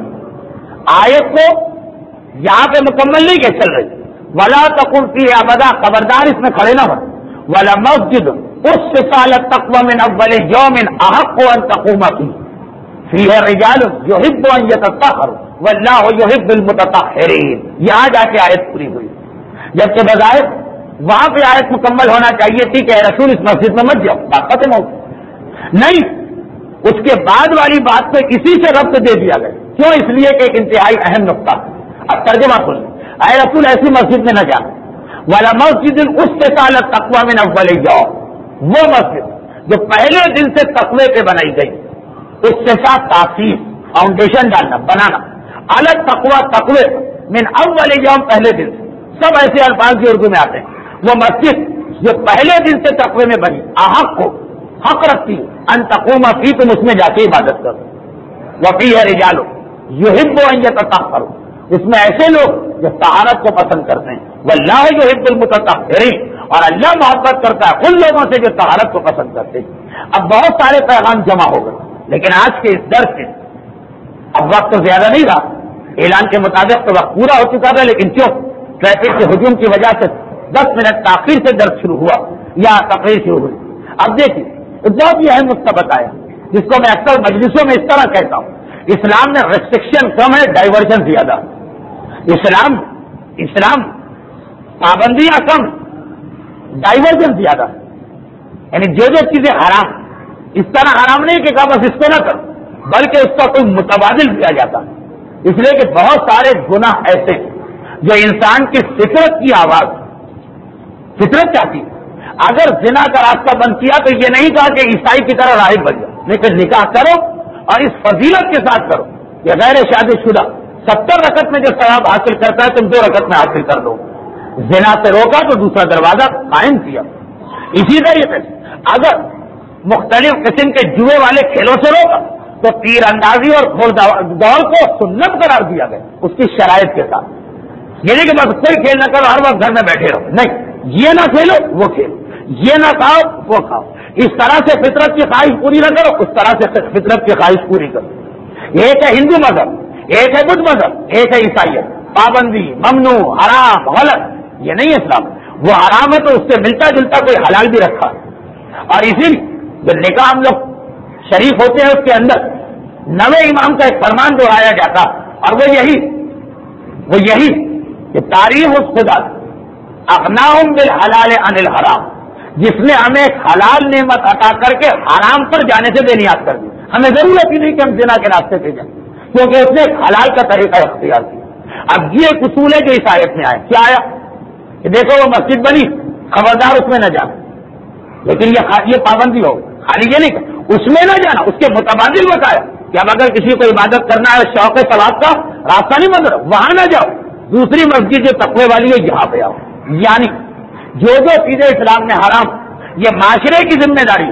آیت کو یہاں پہ مکمل نہیں کہ چل رہی، ولا تقم فیہ ابدا، خبردار اس میں کھڑے نہ ہو. ولا مسجد اسست علی التقوی من اول یوم احق ان تقوم فیہ فیہ رجال یحبون ان یتطہروا واللہ یحب المتطہرین. یہاں جا کے آیت پوری ہوئی، جبکہ بظاہر وہاں پہ آیت مکمل ہونا چاہیے تھی کہ اے رسول اس مسجد میں مت جاؤ، بات ختم ہو. نہیں، اس کے بعد والی بات پہ اسی سے ربط دے دیا گیا. کیوں؟ اس لیے کہ ایک انتہائی اہم نقطہ. اب ترجمہ سن، اے رسول ایسی مسجد میں نہ جا. ولا مسجد اسست علی التقوی من اول یوم، وہ مسجد جو پہلے دن سے تقوی پہ بنائی گئی، اس کے ساتھ تاسیس، فاؤنڈیشن ڈالنا، بنانا، الگ تقوی، تقوی من اول یوم، پہلے دن سے. سب ایسے الفاظ بھی اردو میں آتے ہیں. وہ مسجد جو پہلے دن سے تقوی میں بنی، احق کو حق رکھتی ان تقوم فی، تم اس میں جا کے عبادت کرو. وفیہ رجال یحبون ان یتطہروا، اس میں ایسے لوگ جو طہارت کو پسند کرتے ہیں. واللہ یحب المتطہرین، اور اللہ محبت کرتا ہے ان لوگوں سے جو طہارت کو پسند کرتے ہیں. اب بہت سارے پیغام جمع ہو گئے، لیکن آج کے اس درس سے اب وقت تو زیادہ نہیں رہا. اعلان کے مطابق تو وقت پورا ہو چکا تھا، لیکن کیوں ٹریفک کے ہجوم کی وجہ سے 10 منٹ تاخیر سے درس شروع ہوا یا تقریر شروع ہوئی. اب دیکھیے ایک بہت ہی اہم نقطہ بتایا، جس کو میں اکثر مجلسوں میں اس طرح کہتا ہوں، اسلام میں ریسٹرکشن کم ہے، ڈائیورژن زیادہ. اسلام پابندیاں کم، ڈائیورژن زیادہ. یعنی جو چیزیں حرام، اس طرح حرام نہیں کہ بس اس کو نہ کرو، بلکہ اس کا کوئی متبادل دیا جاتا ہے. اس لیے کہ بہت سارے گناہ ایسے جو انسان کی فطرت کی آواز، فطرت چاہتی ہے. اگر زنا کا راستہ بند کیا تو یہ نہیں کہا کہ عیسائی کی طرح راہب بن جاؤ، لیکن نکاح کرو اور اس فضیلت کے ساتھ کرو. یہ غیر شادی شدہ 70 رکعت میں جو ثواب حاصل کرتا ہے تم 2 رکعت میں حاصل کر دو. زنا سے روکا تو دوسرا دروازہ قائم کیا. اسی طریقے سے اگر مختلف قسم کے جوئے والے کھیلوں سے روکا تو تیر اندازی اور گھوڑ دوڑ کو سنت قرار دیا گیا اس کی شرائط کے ساتھ. یہ نہیں کہ بس کوئی کھیل نہ کرو ہر وقت گھر میں بیٹھے رہو, نہیں, یہ نہ کھیلو وہ کھیلو, یہ نہ کھاؤ وہ کھاؤ. اس طرح سے فطرت کی خواہش پوری نہ کرو, اس طرح سے فطرت کی خواہش پوری کرو. ایک ہے ہندو مذہب, ایک ہے بدھ مذہب, ایک ہے عیسائیت. پابندی, ممنوع, حرام, غلط, یہ نہیں ہے اسلام. وہ حرام ہے تو اس سے ملتا جلتا کوئی حلال بھی رکھا. اور اسی لیے جو نکاح ہم لوگ شریف ہوتے ہیں اس کے اندر نویں امام کا ایک فرمان دہرایا جاتا, اور وہ یہی کہ تعریف اس خدا اغناہم بالحلال عن الحرام, جس نے ہمیں ایک حلال نعمت عطا کر کے حرام پر جانے سے بے نیاز کر دی. ہمیں ضرورت ہی نہیں کہ ہم زنا کے راستے پہ جائیں, کیونکہ اس نے ایک حلال کا طریقہ اختیار کیا. اب یہ ایک اصول ہے جو اس آیت میں آیا. کیا آیا کہ دیکھو وہ مسجد بنی, خبردار اس میں نہ جانا, لیکن یہ پابندی ہو, خالی یہ نہیں کہ اس میں نہ جانا, اس کے متبادل بتایا کہ اب اگر کسی کو عبادت کرنا ہے شوق ثواب کا راستہ نہیں بند, وہاں نہ جاؤ, دوسری مسجد جو تقوی والی ہے یہاں پہ آؤ. یعنی جو چیزیں اسلام میں حرام, یہ معاشرے کی ذمہ داری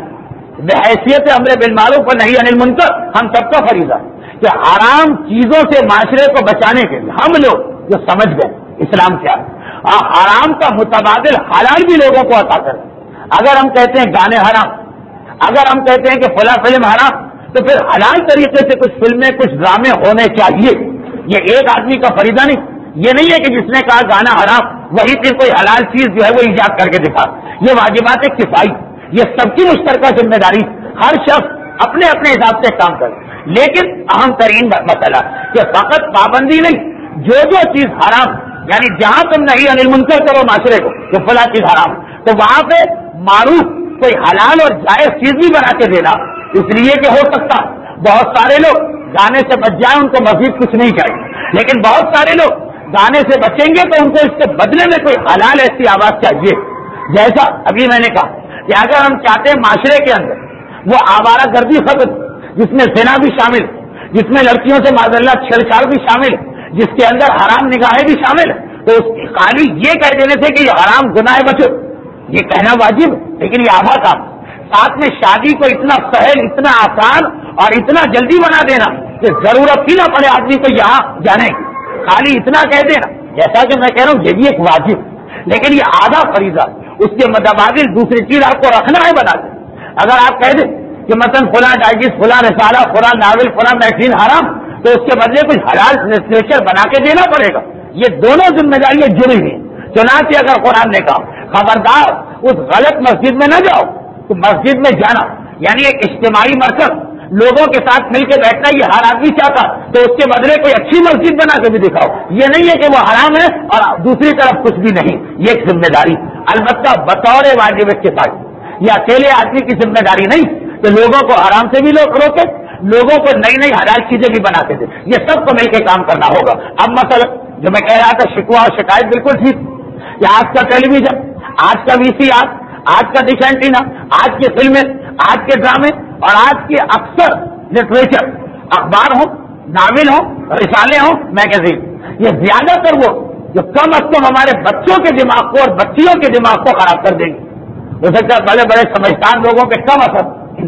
بحیثیت امر بالمعروف و نہی عن المنکر ہم سب کا فریضہ کہ حرام چیزوں سے معاشرے کو بچانے کے لیے ہم لوگ جو سمجھ گئے اسلام کیا ہے, اور حرام کا متبادل حلال بھی لوگوں کو عطا کریں. اگر ہم کہتے ہیں گانے حرام, اگر ہم کہتے ہیں کہ فلاں فلم حرام, تو پھر حلال طریقے سے کچھ فلمیں کچھ ڈرامے ہونے چاہیے. یہ ایک آدمی کا فریضہ نہیں. یہ نہیں ہے کہ جس نے کہا گانا حرام وہی پھر کوئی حلال چیز جو ہے وہ ایجاد کر کے دکھا. یہ واجبات کفائی, یہ سب کی مشترکہ ذمہ داری, ہر شخص اپنے اپنے حساب سے کام کرے. لیکن اہم ترین مسئلہ کہ فقط پابندی نہیں, جو چیز حرام, یعنی جہاں تم نہیں انل منکر کرو معاشرے کو جو فلاں چیز حرام, تو وہاں پہ معروف کوئی حلال اور جائز چیز بھی بنا کے دینا. اس لیے کہ ہو سکتا بہت سارے لوگ گانے سے بچ جائیں, ان کو مزید کچھ نہیں چاہیے, لیکن بہت سارے لوگ گانے سے بچیں گے تو ان کو اس کے بدلے میں کوئی حلال ایسی آواز چاہیے. جیسا ابھی میں نے کہا کہ اگر ہم چاہتے ہیں معاشرے کے اندر وہ آوارہ گردی ختم, جس میں زنا بھی شامل, جس میں لڑکیوں سے معذاللہ چھیڑچھاڑ بھی شامل, جس کے اندر حرام نگاہیں بھی شامل, تو اس کی خالی یہ کہہ دینے سے کہ یہ حرام گناہ بچو, یہ کہنا واجب, لیکن یہ آبا کام. ساتھ میں شادی کو اتنا سہل, اتنا آسان اور اتنا جلدی بنا دینا کہ ضرورت ہی نہ پڑے آدمی کو یہاں جانے کی, خالی اتنا کہہ دینا. جیسا کہ میں کہہ رہا ہوں یہ بھی ایک واجب, لیکن یہ آدھا فریضہ, اس کے متبادل دوسری چیز آپ کو رکھنا ہے بنا دیں. اگر آپ کہہ دیں کہ مثلا فلاں ڈائجسٹ, فلاں رسالہ, فلاں ناول, فلاں میگزین حرام, تو اس کے بدلے کچھ حلال لٹریچر بنا کے دینا پڑے گا. یہ دونوں ذمہ داریاں جڑی ہوئی. چنانچہ اگر قرآن نے کہا خبردار اس غلط مسجد میں نہ جاؤ, تو مسجد میں جانا یعنی ایک اجتماعی مرکز, لوگوں کے ساتھ مل کے بیٹھنا, یہ ہر آدمی چاہتا, تو اس کے بدلے کوئی اچھی مسجد بنا کے بھی دکھاؤ. یہ نہیں ہے کہ وہ حرام ہے اور دوسری طرف کچھ بھی نہیں. یہ ایک ذمہ داری, البتہ بطور واجب کفایہ, یہ اکیلے آدمی کی ذمہ داری نہیں کہ لوگوں کو حرام سے بھی روکے, لوگوں کو نئی نئی حلال چیزیں بھی بنا کے دے. یہ سب کو مل کے کام کرنا ہوگا. اب مثلا جو میں کہہ رہا تھا شکوہ اور شکایت بالکل ٹھیک کہ آج کا ٹیلی ویژن, آج کا VCR, آج کا ڈش اینٹینا, آج کی فلمیں, آج کے ڈرامے اور آج کے اکثر لٹریچر, اخبار ہوں, ناول ہوں, رسالے ہوں, میگزین, یہ زیادہ تر وہ جو کم از کم ہمارے بچوں کے دماغ کو اور بچیوں کے دماغ کو خراب کر دیں گے. ہو سکتا ہے بڑے بڑے سمجھدار لوگوں پہ کم اثر,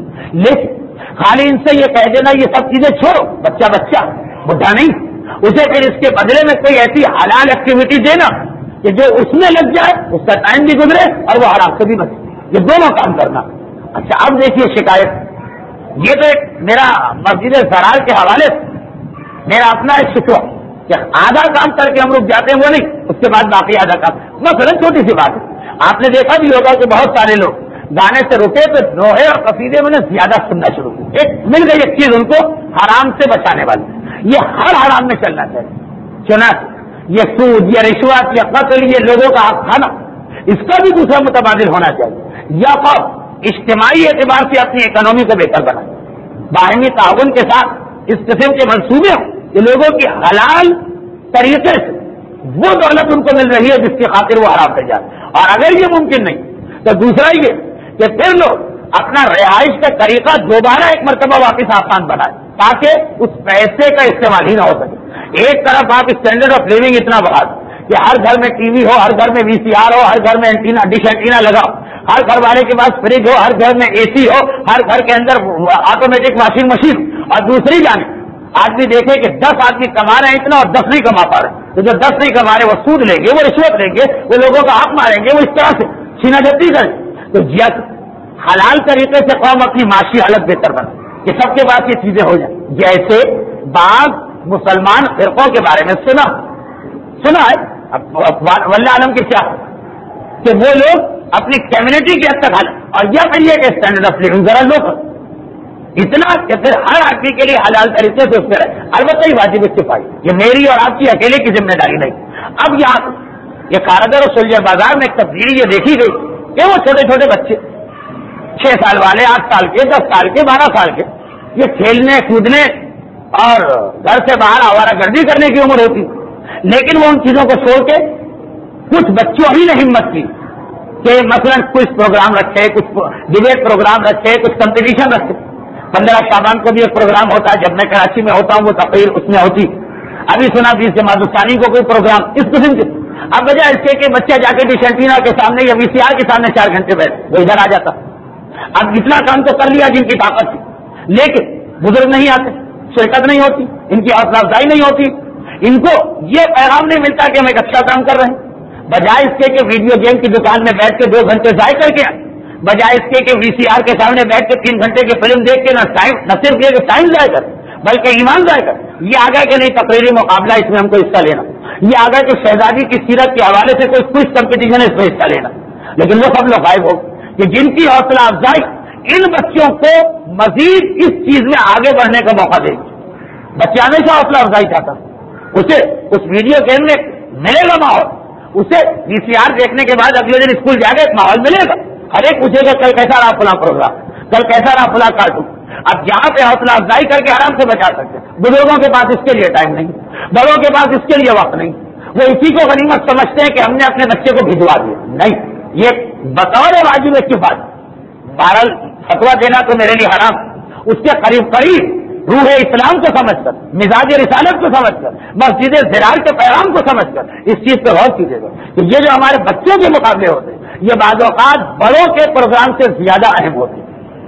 لیکن خالی ان سے یہ کہہ دینا یہ سب چیزیں چھوڑو, بچہ بڈھا نہیں, اسے پھر اس کے بدلے میں کوئی ایسی حلال ایکٹیویٹی دینا کہ جو اس میں لگ جائے, اس کا ٹائم بھی گزرے اور وہ حرام سے بھی بچے. یہ دونوں کام کرنا. اچھا اب دیکھیے شکایت, یہ تو ایک میرا مسجد زرار کے حوالے سے میرا اپنا ایک شکوہ کہ آدھا کام کر کے ہم لوگ جاتے ہیں وہ نہیں, اس کے بعد باقی آدھا کام. مثلا چھوٹی سی بات ہے, آپ نے دیکھا بھی ہوگا کہ بہت سارے لوگ گانے سے رکے تو نوحے اور قصیدے میں نے زیادہ سننا شروع کی. ایک مل گئی ایک چیز ان کو حرام سے بچانے والی, یہ ہر حرام میں چلنا چاہیے. چنانچہ یہ سود, یہ رشوت, یہ قتل, یہ لوگوں کا حق کھانا, اس کا بھی دوسرا متبادل ہونا چاہیے. یا خوف اجتماعی اعتبار سے اپنی اکنامی کو بہتر بنائے, باہمی تعاون کے ساتھ اس قسم کے منصوبے ہوں کہ لوگوں کی حلال طریقے سے وہ دولت ان کو مل رہی ہے جس کی خاطر وہ حرام پہ جائے. اور اگر یہ ممکن نہیں تو دوسرا یہ کہ پھر لوگ اپنا رہائش کا طریقہ دوبارہ ایک مرتبہ واپس آسان بنائے تاکہ اس پیسے کا استعمال ہی نہ ہو سکے. ایک طرف آپ اسٹینڈرڈ آف لیونگ اتنا بڑھا دیں کہ ہر گھر میں ٹی وی ہو, ہر گھر میں VCR ہو, ہر گھر میں اینٹینا, ڈش اینٹینا لگاؤ, ہر گھر والے کے پاس فریج ہو, ہر گھر میں AC ہو, ہر گھر کے اندر آٹومیٹک واشنگ مشین, اور دوسری جانب آدمی دیکھے کہ 10 آدمی کما رہے ہیں اتنا اور 10 نہیں کما پا رہے ہیں، تو جو 10 نہیں کما رہے وہ سود لیں گے، وہ رشوت لیں گے، وہ لوگوں کا حق ماریں گے، وہ اس طرح سے سینہ جتی کریں، تو حلال طریقے سے قوم اپنی معاشی حالت بہتر بنے کہ سب کے پاس یہ چیزیں ہو جائیں. جیسے بعض مسلمان فرقوں کے بارے میں سنا ہے، واللہ عالم کی کیا کہ وہ لوگ اپنی کمیونٹی کی حد تک حالت اور یا پھر یہ کہ اسٹینڈرڈ آف لیونگ ذرا لو اتنا کہ پھر ہر آدمی کے لیے حلال طریقے سے اس میں رہے. البتہ یہ واجب اتفاقی، یہ میری اور آپ کی اکیلے کی ذمہ داری نہیں. اب یہاں یہ کارگر اور سلجھے بازار میں ایک تبدیلی یہ دیکھی گئی کہ وہ چھوٹے چھوٹے بچے 6 سال والے، 8 سال کے، 10 سال کے، 12 سال کے، یہ کھیلنے کودنے اور گھر سے باہر آوارہ گردی کرنے کی عمر ہوتی، لیکن وہ ان چیزوں کو چھوڑ کے کچھ بچوں ہی نے ہمت کی کہ مثلا کچھ پروگرام رکھے، کچھ ڈبیٹ پروگرام رکھے، کچھ کمپٹیشن رکھے. 15 شعبان کو بھی ایک پروگرام ہوتا ہے، جب میں کراچی میں ہوتا ہوں وہ تقریر اس میں ہوتی. ابھی سنا 20 جماعت ثانی کو کوئی پروگرام اس قسم کے. اب بجائے اس کے بچہ جا کے ڈش اینٹینا کے سامنے یا VCR کے سامنے 4 گھنٹے بیٹھ وہ ادھر آ جاتا. اب اتنا کام تو کر لیا جن کی طاقت تھی، لیکن بزرگ نہیں آتے، شرکت نہیں ہوتی، ان کی حوصلہ افزائی نہیں ہوتی، ان کو یہ پیغام نہیں ملتا کہ ہم ایک اچھا کام کر رہے ہیں. بجائے اس کے کہ ویڈیو گیم کی دکان میں بیٹھ کے 2 گھنٹے ضائع کر کے، بجائے اس کے کہ VCR کے سامنے بیٹھ کے 3 گھنٹے کی فلم دیکھ کے نہ صرف یہ کہ ٹائم ضائع کر بلکہ ایمان ضائع کر. یہ آگا کہ نہیں تقریری مقابلہ اس میں ہم کو حصہ لینا، یہ آگا کہ شہزادی کی سیرت کے حوالے سے کوئی کوئز کمپٹیشن ہے اس میں حصہ لینا. لیکن وہ سب لوگ غائب ہو کہ جن کی حوصلہ افزائی ان بچوں کو مزید اس چیز میں آگے بڑھنے کا موقع دے گی. بچہ ہمیشہ حوصلہ افزائی چاہتا، اسے اس ویڈیو گیم میں ملے گا ماحول، اسے VCR دیکھنے کے بعد اگلے دن اسکول جائے گا ایک ماحول ملے گا. ہر ایک پوچھے گا کل کیسا رہا فلاں پروگرام، کل کیسا رہا فلاں کارٹون. اب جہاں پہ حوصلہ افزائی کر کے آرام سے بچا سکتے ہیں، بزرگوں کے پاس اس کے لیے ٹائم نہیں، بڑوں کے پاس اس کے لیے وقت نہیں. وہ اسی کو غنیمت سمجھتے ہیں کہ ہم نے اپنے بچے کو بھجوا دیا. نہیں، یہ بطور واجب کی بات. بہرحال فتوا دینا تو میرے لیے حرام. اس کے قریب روح اسلام کو سمجھ کر، مزاج رسالت کو سمجھ کر، مسجد زرار کے پیغام کو سمجھ کر اس چیز پہ غور کیجیے گا کہ یہ جو ہمارے بچوں کے مقابلے ہوتے ہیں یہ بعض اوقات بڑوں کے پروگرام سے زیادہ اہم ہوتے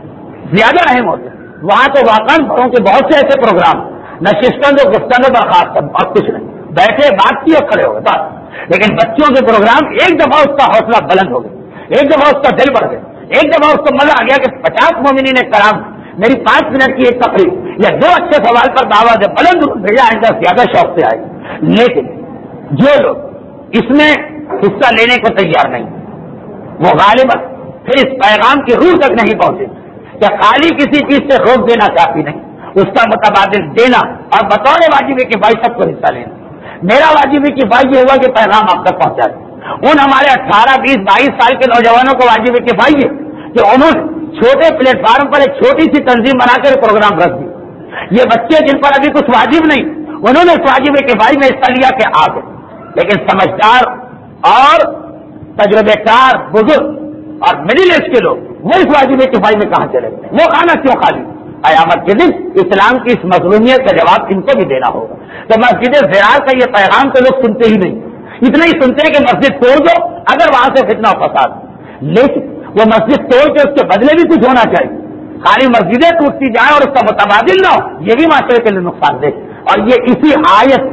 ہیں. وہاں تو واقعا بڑوں کے بہت سے ایسے پروگرام نشستوں جو گفتگو برخاست اور کچھ نہیں، بیٹھے بات کی اور کھڑے ہو گئے بات. لیکن بچوں کے پروگرام ایک دفعہ اس کا حوصلہ بلند ہو گیا، ایک دفعہ اس کا دل بڑھ گیا، ایک دفعہ اس کو مزہ آ گیا کہ 50 مومنین کرام میری 5 منٹ کی ایک تقریر یا 2 اچھے سوال پر دعویٰ جب بلند بھیجا آئندہ زیادہ شوق سے آئے. لیکن جو لوگ اس میں حصہ لینے کو تیار نہیں، وہ غالباً پھر اس پیغام کی روح تک نہیں پہنچے. کیا خالی کسی چیز سے روک دینا کافی نہیں، اس کا متبادل دینا اور بطور واجب کہ بھائی سب کو حصہ لینا. میرا واجب کہ بھائی یہ ہوا کہ پیغام آپ تک پہنچا دیں. ان ہمارے 18, 20, 22 سال کے نوجوانوں کو واجب کہ بھائی کہ انہوں نے چھوٹے پلیٹ فارم پر ایک چھوٹی سی تنظیم بنا کر پروگرام رکھ دی. یہ بچے جن پر ابھی کچھ واجب نہیں، انہوں نے اس واجب کہ بھائی میں حصہ لیا کہ آ گئے. لیکن سمجھدار اور تجربے کار بزرگ اور مڈل ایج کے لوگ وہ اس واجب کہ بھائی میں کہاں چلے گئے، وہ کھانا کیوں خالی. قیامت کے دن اسلام کی اس مظلومیت کا جواب ان کو بھی دینا ہوگا. تو مسجد زرار کا یہ پیغام تو لوگ سنتے ہی نہیں، اتنا ہی سنتے ہیں کہ مسجد توڑ دو اگر وہاں سے فتنہ فساد. لیکن وہ مسجد توڑ کے اس کے بدلے بھی کچھ ہونا چاہیے. خالی مسجدیں ٹوٹتی جائیں اور اس کا متبادل نہ ہو، یہ بھی معاشرے کے لیے نقصان دہ. اور یہ اسی آیت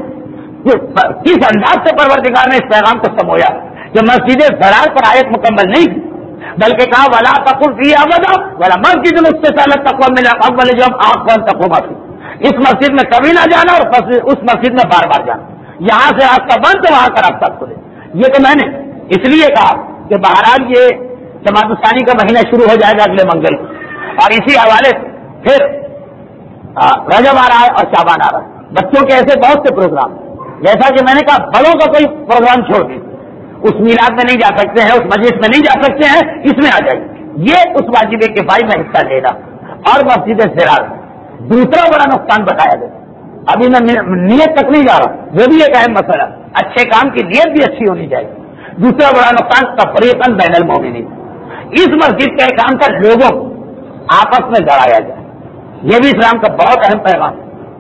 کس انداز سے پروردگار نے اس پیغام کو سمویا کہ مسجد زرار پر آیت مکمل نہیں تھی، بلکہ کہا ولا تقم فیہا ابدا ولا مسجد افتتحت تقوی من اول یوم احسن تقویٰ. اس مسجد میں کبھی نہ جانا اور اس مسجد میں بار بار جانا. یہاں سے راستہ بند تو وہاں کا راستہ کھلے. یہ تو میں نے اس لیے کہا کہ بہرحال یہ جماعت ثانی کا مہینہ شروع ہو جائے گا اگلے منگل کو، اور اسی حوالے سے پھر رجب آ رہا ہے اور شعبان آ رہا ہے. بچوں کے ایسے بہت سے پروگرام، جیسا کہ میں نے کہا بڑوں کا کوئی پروگرام چھوڑ دیں، اس میلاد میں نہیں جا سکتے ہیں، اس مجلس میں نہیں جا سکتے ہیں، اس میں آ جائیں. یہ اس واجب کہ بھائی میں حصہ لینا. اور مسجد زرار دوسرا بڑا نقصان بتایا گیا. ابھی میں نیت تک نہیں جا رہا، وہ بھی ایک اہم مسئلہ، اچھے کام کی نیت بھی اچھی ہونی چاہیے. دوسرا بڑا نقصان تفریقاً بین المومنین. اس مسجد کا کام تھا لوگوں کو آپس میں لڑایا جائے. یہ بھی اسلام کا بہت اہم پیغام،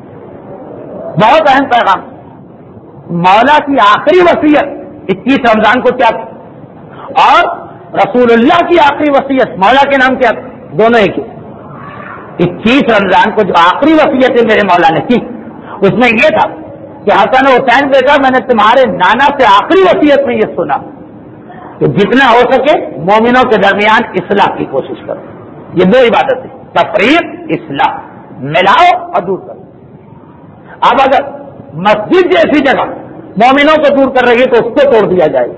بہت اہم پیغام. مولا کی آخری وصیت 21 رمضان کو کیا تھی اور رسول اللہ کی آخری وصیت مولا کے نام کیا تھی، دونوں ایک ہی. 21 رمضان کو جو آخری وصیت میرے مولا نے کی اس میں یہ تھا کہ حسن حسین بیٹا میں نے تمہارے نانا سے آخری وصیت میں یہ سنا کہ جتنا ہو سکے مومنوں کے درمیان اصلاح کی کوشش کرو. یہ دو عبادت ہے, تفریق, اصلاح, ملاؤ اور دور کرو. اب اگر مسجد جیسی جگہ مومنوں کو دور کر رہی ہے تو اس کو توڑ دیا جائے.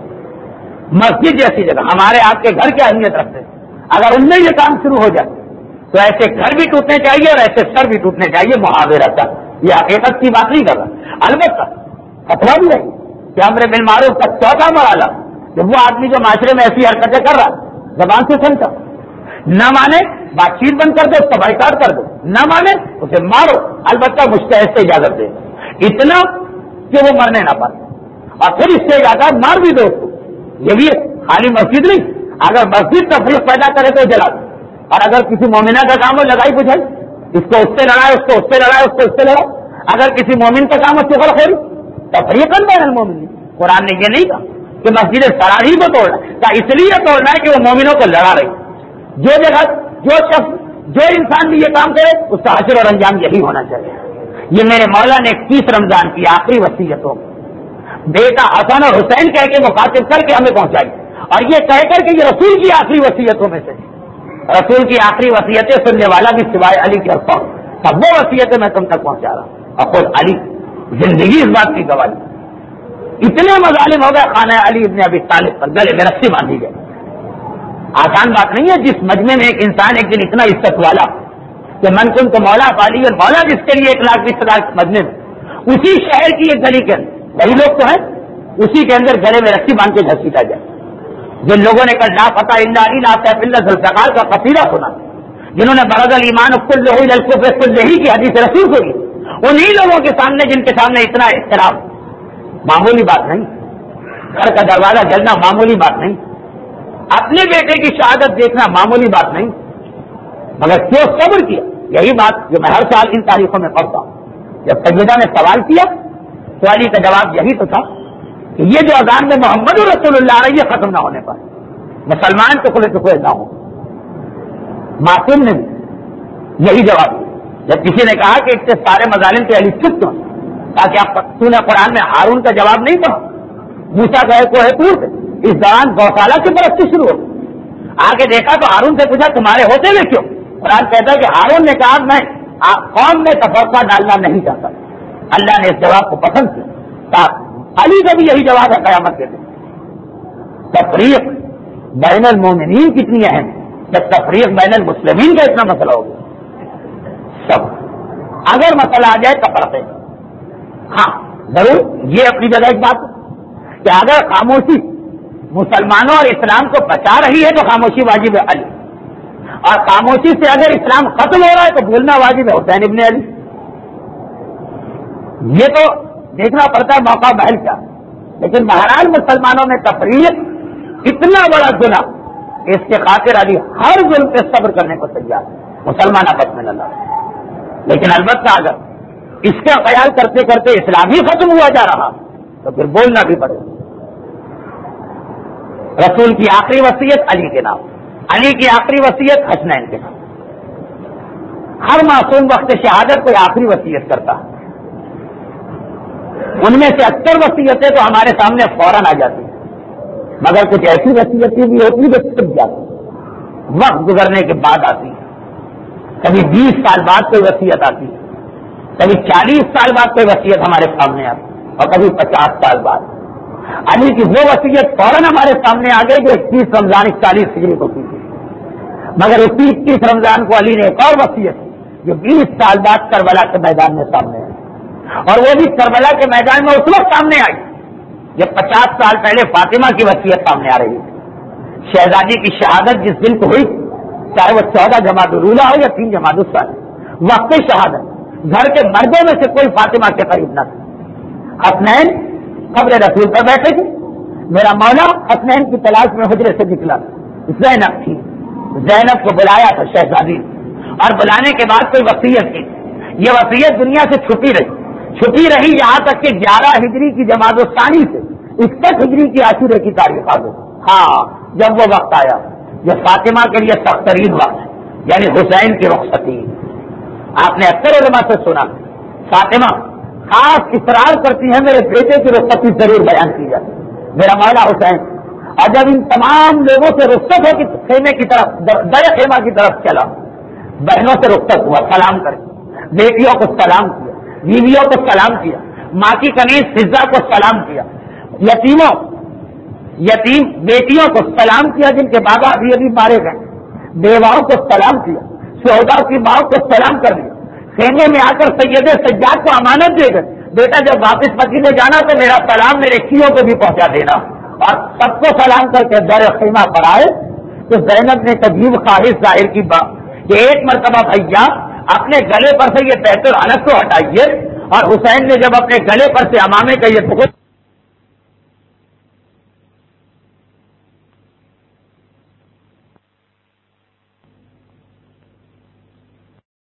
مسجد جیسی جگہ ہمارے آپ کے گھر کی اہمیت رکھتے ہیں, اگر ان میں یہ کام شروع ہو جائے تو ایسے گھر بھی ٹوٹنے چاہیے اور ایسے سر بھی ٹوٹنے چاہیے. محاورہ تھا, یہ حقیقت کی بات نہیں کر رہا. البتہ فتویٰ بھی ہے کہ امر بالمعروف کا چوتھا مرحلہ جب وہ آدمی جو معاشرے میں ایسی حرکتیں کر رہا زبان سے سنتا, نہ مانے بات چیت بند کر دو, اس کا بائیکاٹ کر دو, نہ مانے اسے مارو, البتہ مستحق سے اجازت دے, اتنا کہ وہ مرنے نہ پائے, اور پھر اس سے زیادہ مار بھی دو اس کو. یہ بھی خالی مسجد نہیں, اگر مسجد تفریق پیدا کرے تو جلا دو, اور اگر کسی مومنہ کا کام ہو لڑائی بجھائی, اس کو اس سے لڑائے, اس کو اس سے لڑائے, اس کو اس سے لڑائے. اگر کسی مومن کا کام ہو چغل خوری, تفریقاً بین المومنین. قرآن نے یہ نہیں کہا کہ مسجد سراہی کو توڑنا ہے, اس لیے توڑنا ہے کہ وہ مومنوں کو لڑا رہی. جو جگہ جو شخص جو انسان بھی یہ کام کرے اس کا حشر اور انجام یہی ہونا چاہیے. یہ میرے مولا نے 21 رمضان کی آخری وصیتوں بیٹا حسن اور حسین کہہ کے مخاطب کر کے ہمیں پہنچائی, اور یہ کہہ کر کہ یہ رسول کی آخری وصیتوں میں سے, رسول کی آخری وصیتیں سننے والا بھی سوائے علی کے اور کون, سب وہ وصیتیں میں تم تک پہنچا رہا ہوں. اور خود علی زندگی اس بات کی گواہی. اتنے مظالم ہو گئے خانہ علی ابن ابی طالب پر, گلے میں رسی باندھی گئی. آسان بات نہیں ہے جس مجمع میں ایک انسان ایک دن اتنا عزت والا کہ من کن تو مولا پالی, اور مولا جس کے لیے 1,20,000 مجمع میں اسی شہر کی ایک گلی کے اندر وہی لوگ تو ہیں, اسی کے اندر گلے میں رسی باندھ کے گھسیٹا جائے. جن لوگوں نے کل لا فتح الا علی لا سیف الا ذوالفقار کا قصیدہ سنا, جنہوں نے برز الایمان کلہ الی الکفر کلہ کی حدیث رسول سنی, انہی لوگوں کے سامنے جن کے سامنے اتنا احترام معمولی بات نہیں, گھر کا دروازہ جلنا معمولی بات نہیں, اپنے بیٹے کی شہادت دیکھنا معمولی بات نہیں, مگر کیوں صبر کیا. یہی بات جو میں ہر سال ان تاریخوں میں پڑھتا ہوں. جب سیدہ نے سوال کیا تو علی کا جواب یہی تو تھا کہ یہ جو اذان میں محمد رسول اللہ آ رہی ہے ختم نہ ہونے پر مسلمان ٹکڑے ٹکڑے نہ ہوں. معصوم نے بھی یہی جواب دیا. جب کسی نے کہا کہ اس سے سارے مظالم کے علی چپ کیوں, تاکہ آپ تو نے قرآن میں ہارون کا جواب نہیں پڑھا, موسیٰ کا کوہ طور پہ اس دوران گوشالہ کی پرستی شروع ہو. آگے دیکھا تو ہارون سے پوچھا تمہارے ہوتے ہوئے کیوں؟ قرآن کہتا ہے کہ ہارون نے کہا میں قوم میں تفرقہ ڈالنا نہیں چاہتا. اللہ نے اس جواب کو پسند کیا. علی کا بھی یہی جواب ہے قیامت کے دن. تفریق بین المومنین کتنی اہم ہے, جب تفریق بین المسلمین کا اتنا مسئلہ ہو گیا سب. اگر مسئلہ آ جائے تفرقے, ہاں ضرور یہ اپنی جگہ ایک بات ہے کہ اگر خاموشی مسلمانوں اور اسلام کو بچا رہی ہے تو خاموشی واجب ہے علی, اور خاموشی سے اگر اسلام ختم ہو رہا ہے تو بھولنا واجب ہے حسین ابن علی. یہ تو دیکھنا پڑتا ہے موقع محل کا, لیکن بہرحال مسلمانوں میں تفریق اتنا بڑا گناہ کہ اس کے خاطر علی ہر ظلم پہ صبر کرنے کو تیار ہے, مسلمان آپس میں نہ لڑیں. لیکن البتہ اگر اس کا خیال کرتے کرتے اسلام ہی ختم ہوا جا رہا تو پھر بولنا بھی پڑے. رسول کی آخری وصیت علی کے نام, علی کی آخری وصیت حسنین کے نام. ہر معصوم وقت شہادت کوئی آخری وصیت کرتا ہے, ان میں سے اکثر وصیتیں تو ہمارے سامنے فوراً آ جاتی ہیں, مگر کچھ ایسی وصیتیں بھی ہوتی ہیں جو چھپ جاتی ہیں, وقت گزرنے کے بعد آتی ہیں. کبھی 20 سال بعد کوئی وصیت آتی ہے, کبھی 40 سال بعد کوئی وصیت ہمارے سامنے آتی ہے, اور کبھی 50 سال بعد. علی کی وہ وصیت فوراً ہمارے سامنے آ گئی جو 21 رمضان 41 ہجری کو کی تھی, مگر اسی 21 رمضان کو علی نے ایک اور وصیت جو 20 سال بعد کربلا کے میدان میں سامنے آئی, اور وہ بھی کربلا کے میدان میں اس وقت سامنے آئی جب 50 سال پہلے فاطمہ کی وصیت سامنے آ رہی تھی. شہزادی کی شہادت جس دن کو ہوئی, چاہے وہ 14 جمادی الاولیٰ ہو یا 3 جمادی الثانی, وقت شہادت گھر کے مردوں میں سے کوئی فاطمہ کے قریب نہ تھا. حسنین قبر رسول پر بیٹھے تھے, میرا مولا حسنین کی تلاش میں حجرے سے نکلا. زینب تھی, زینب کو بلایا تھا شہزادی, اور بلانے کے بعد کوئی وصیت کی. یہ وصیت دنیا سے چھپی رہی یہاں تک کہ 11 ہجری کی جمادی الثانی سے 61 ہجری کی عاشورے کی تاریخ آ گئی. ہاں جب وہ وقت آیا جو فاطمہ کے لیے سخت ترین وقت ہے, یعنی حسین کی رخصتی, آپ نے اکثر علماء سے سنا فاطمہ خاص اصرار کرتی ہیں میرے بیٹے کی رخصتی ضرور بیان کی جائے، میرا مولا حسین۔ اور جب ان تمام لوگوں سے رخصت ہو کہ خیمے کی طرف در خیمہ کی طرف چلا، بہنوں سے رخصت ہوا، سلام کرے، بیٹیوں کو سلام کیا، بیویوں کو سلام کیا، ماں کی کنیز فضا کو سلام کیا، یتیم بیٹیوں کو سلام کیا جن کے بابا ابھی مارے گئے، بیواؤں کو سلام کیا، شہداء کی ماں کو سلام کر دیا، خیمے میں آ کر سید سجاد کو امانت دے گئے، بیٹا جب واپس مدینے جانا تو میرا سلام میرے کیوں کو بھی پہنچا دینا، اور سب کو سلام کر کے در خیمہ پر آئے تو زینب نے عجیب خواہش ظاہر کی بات کہ ایک مرتبہ بھیا اپنے گلے پر سے یہ بیت العنس کو ہٹائیے، اور حسین نے جب اپنے گلے پر سے امامے کا یہ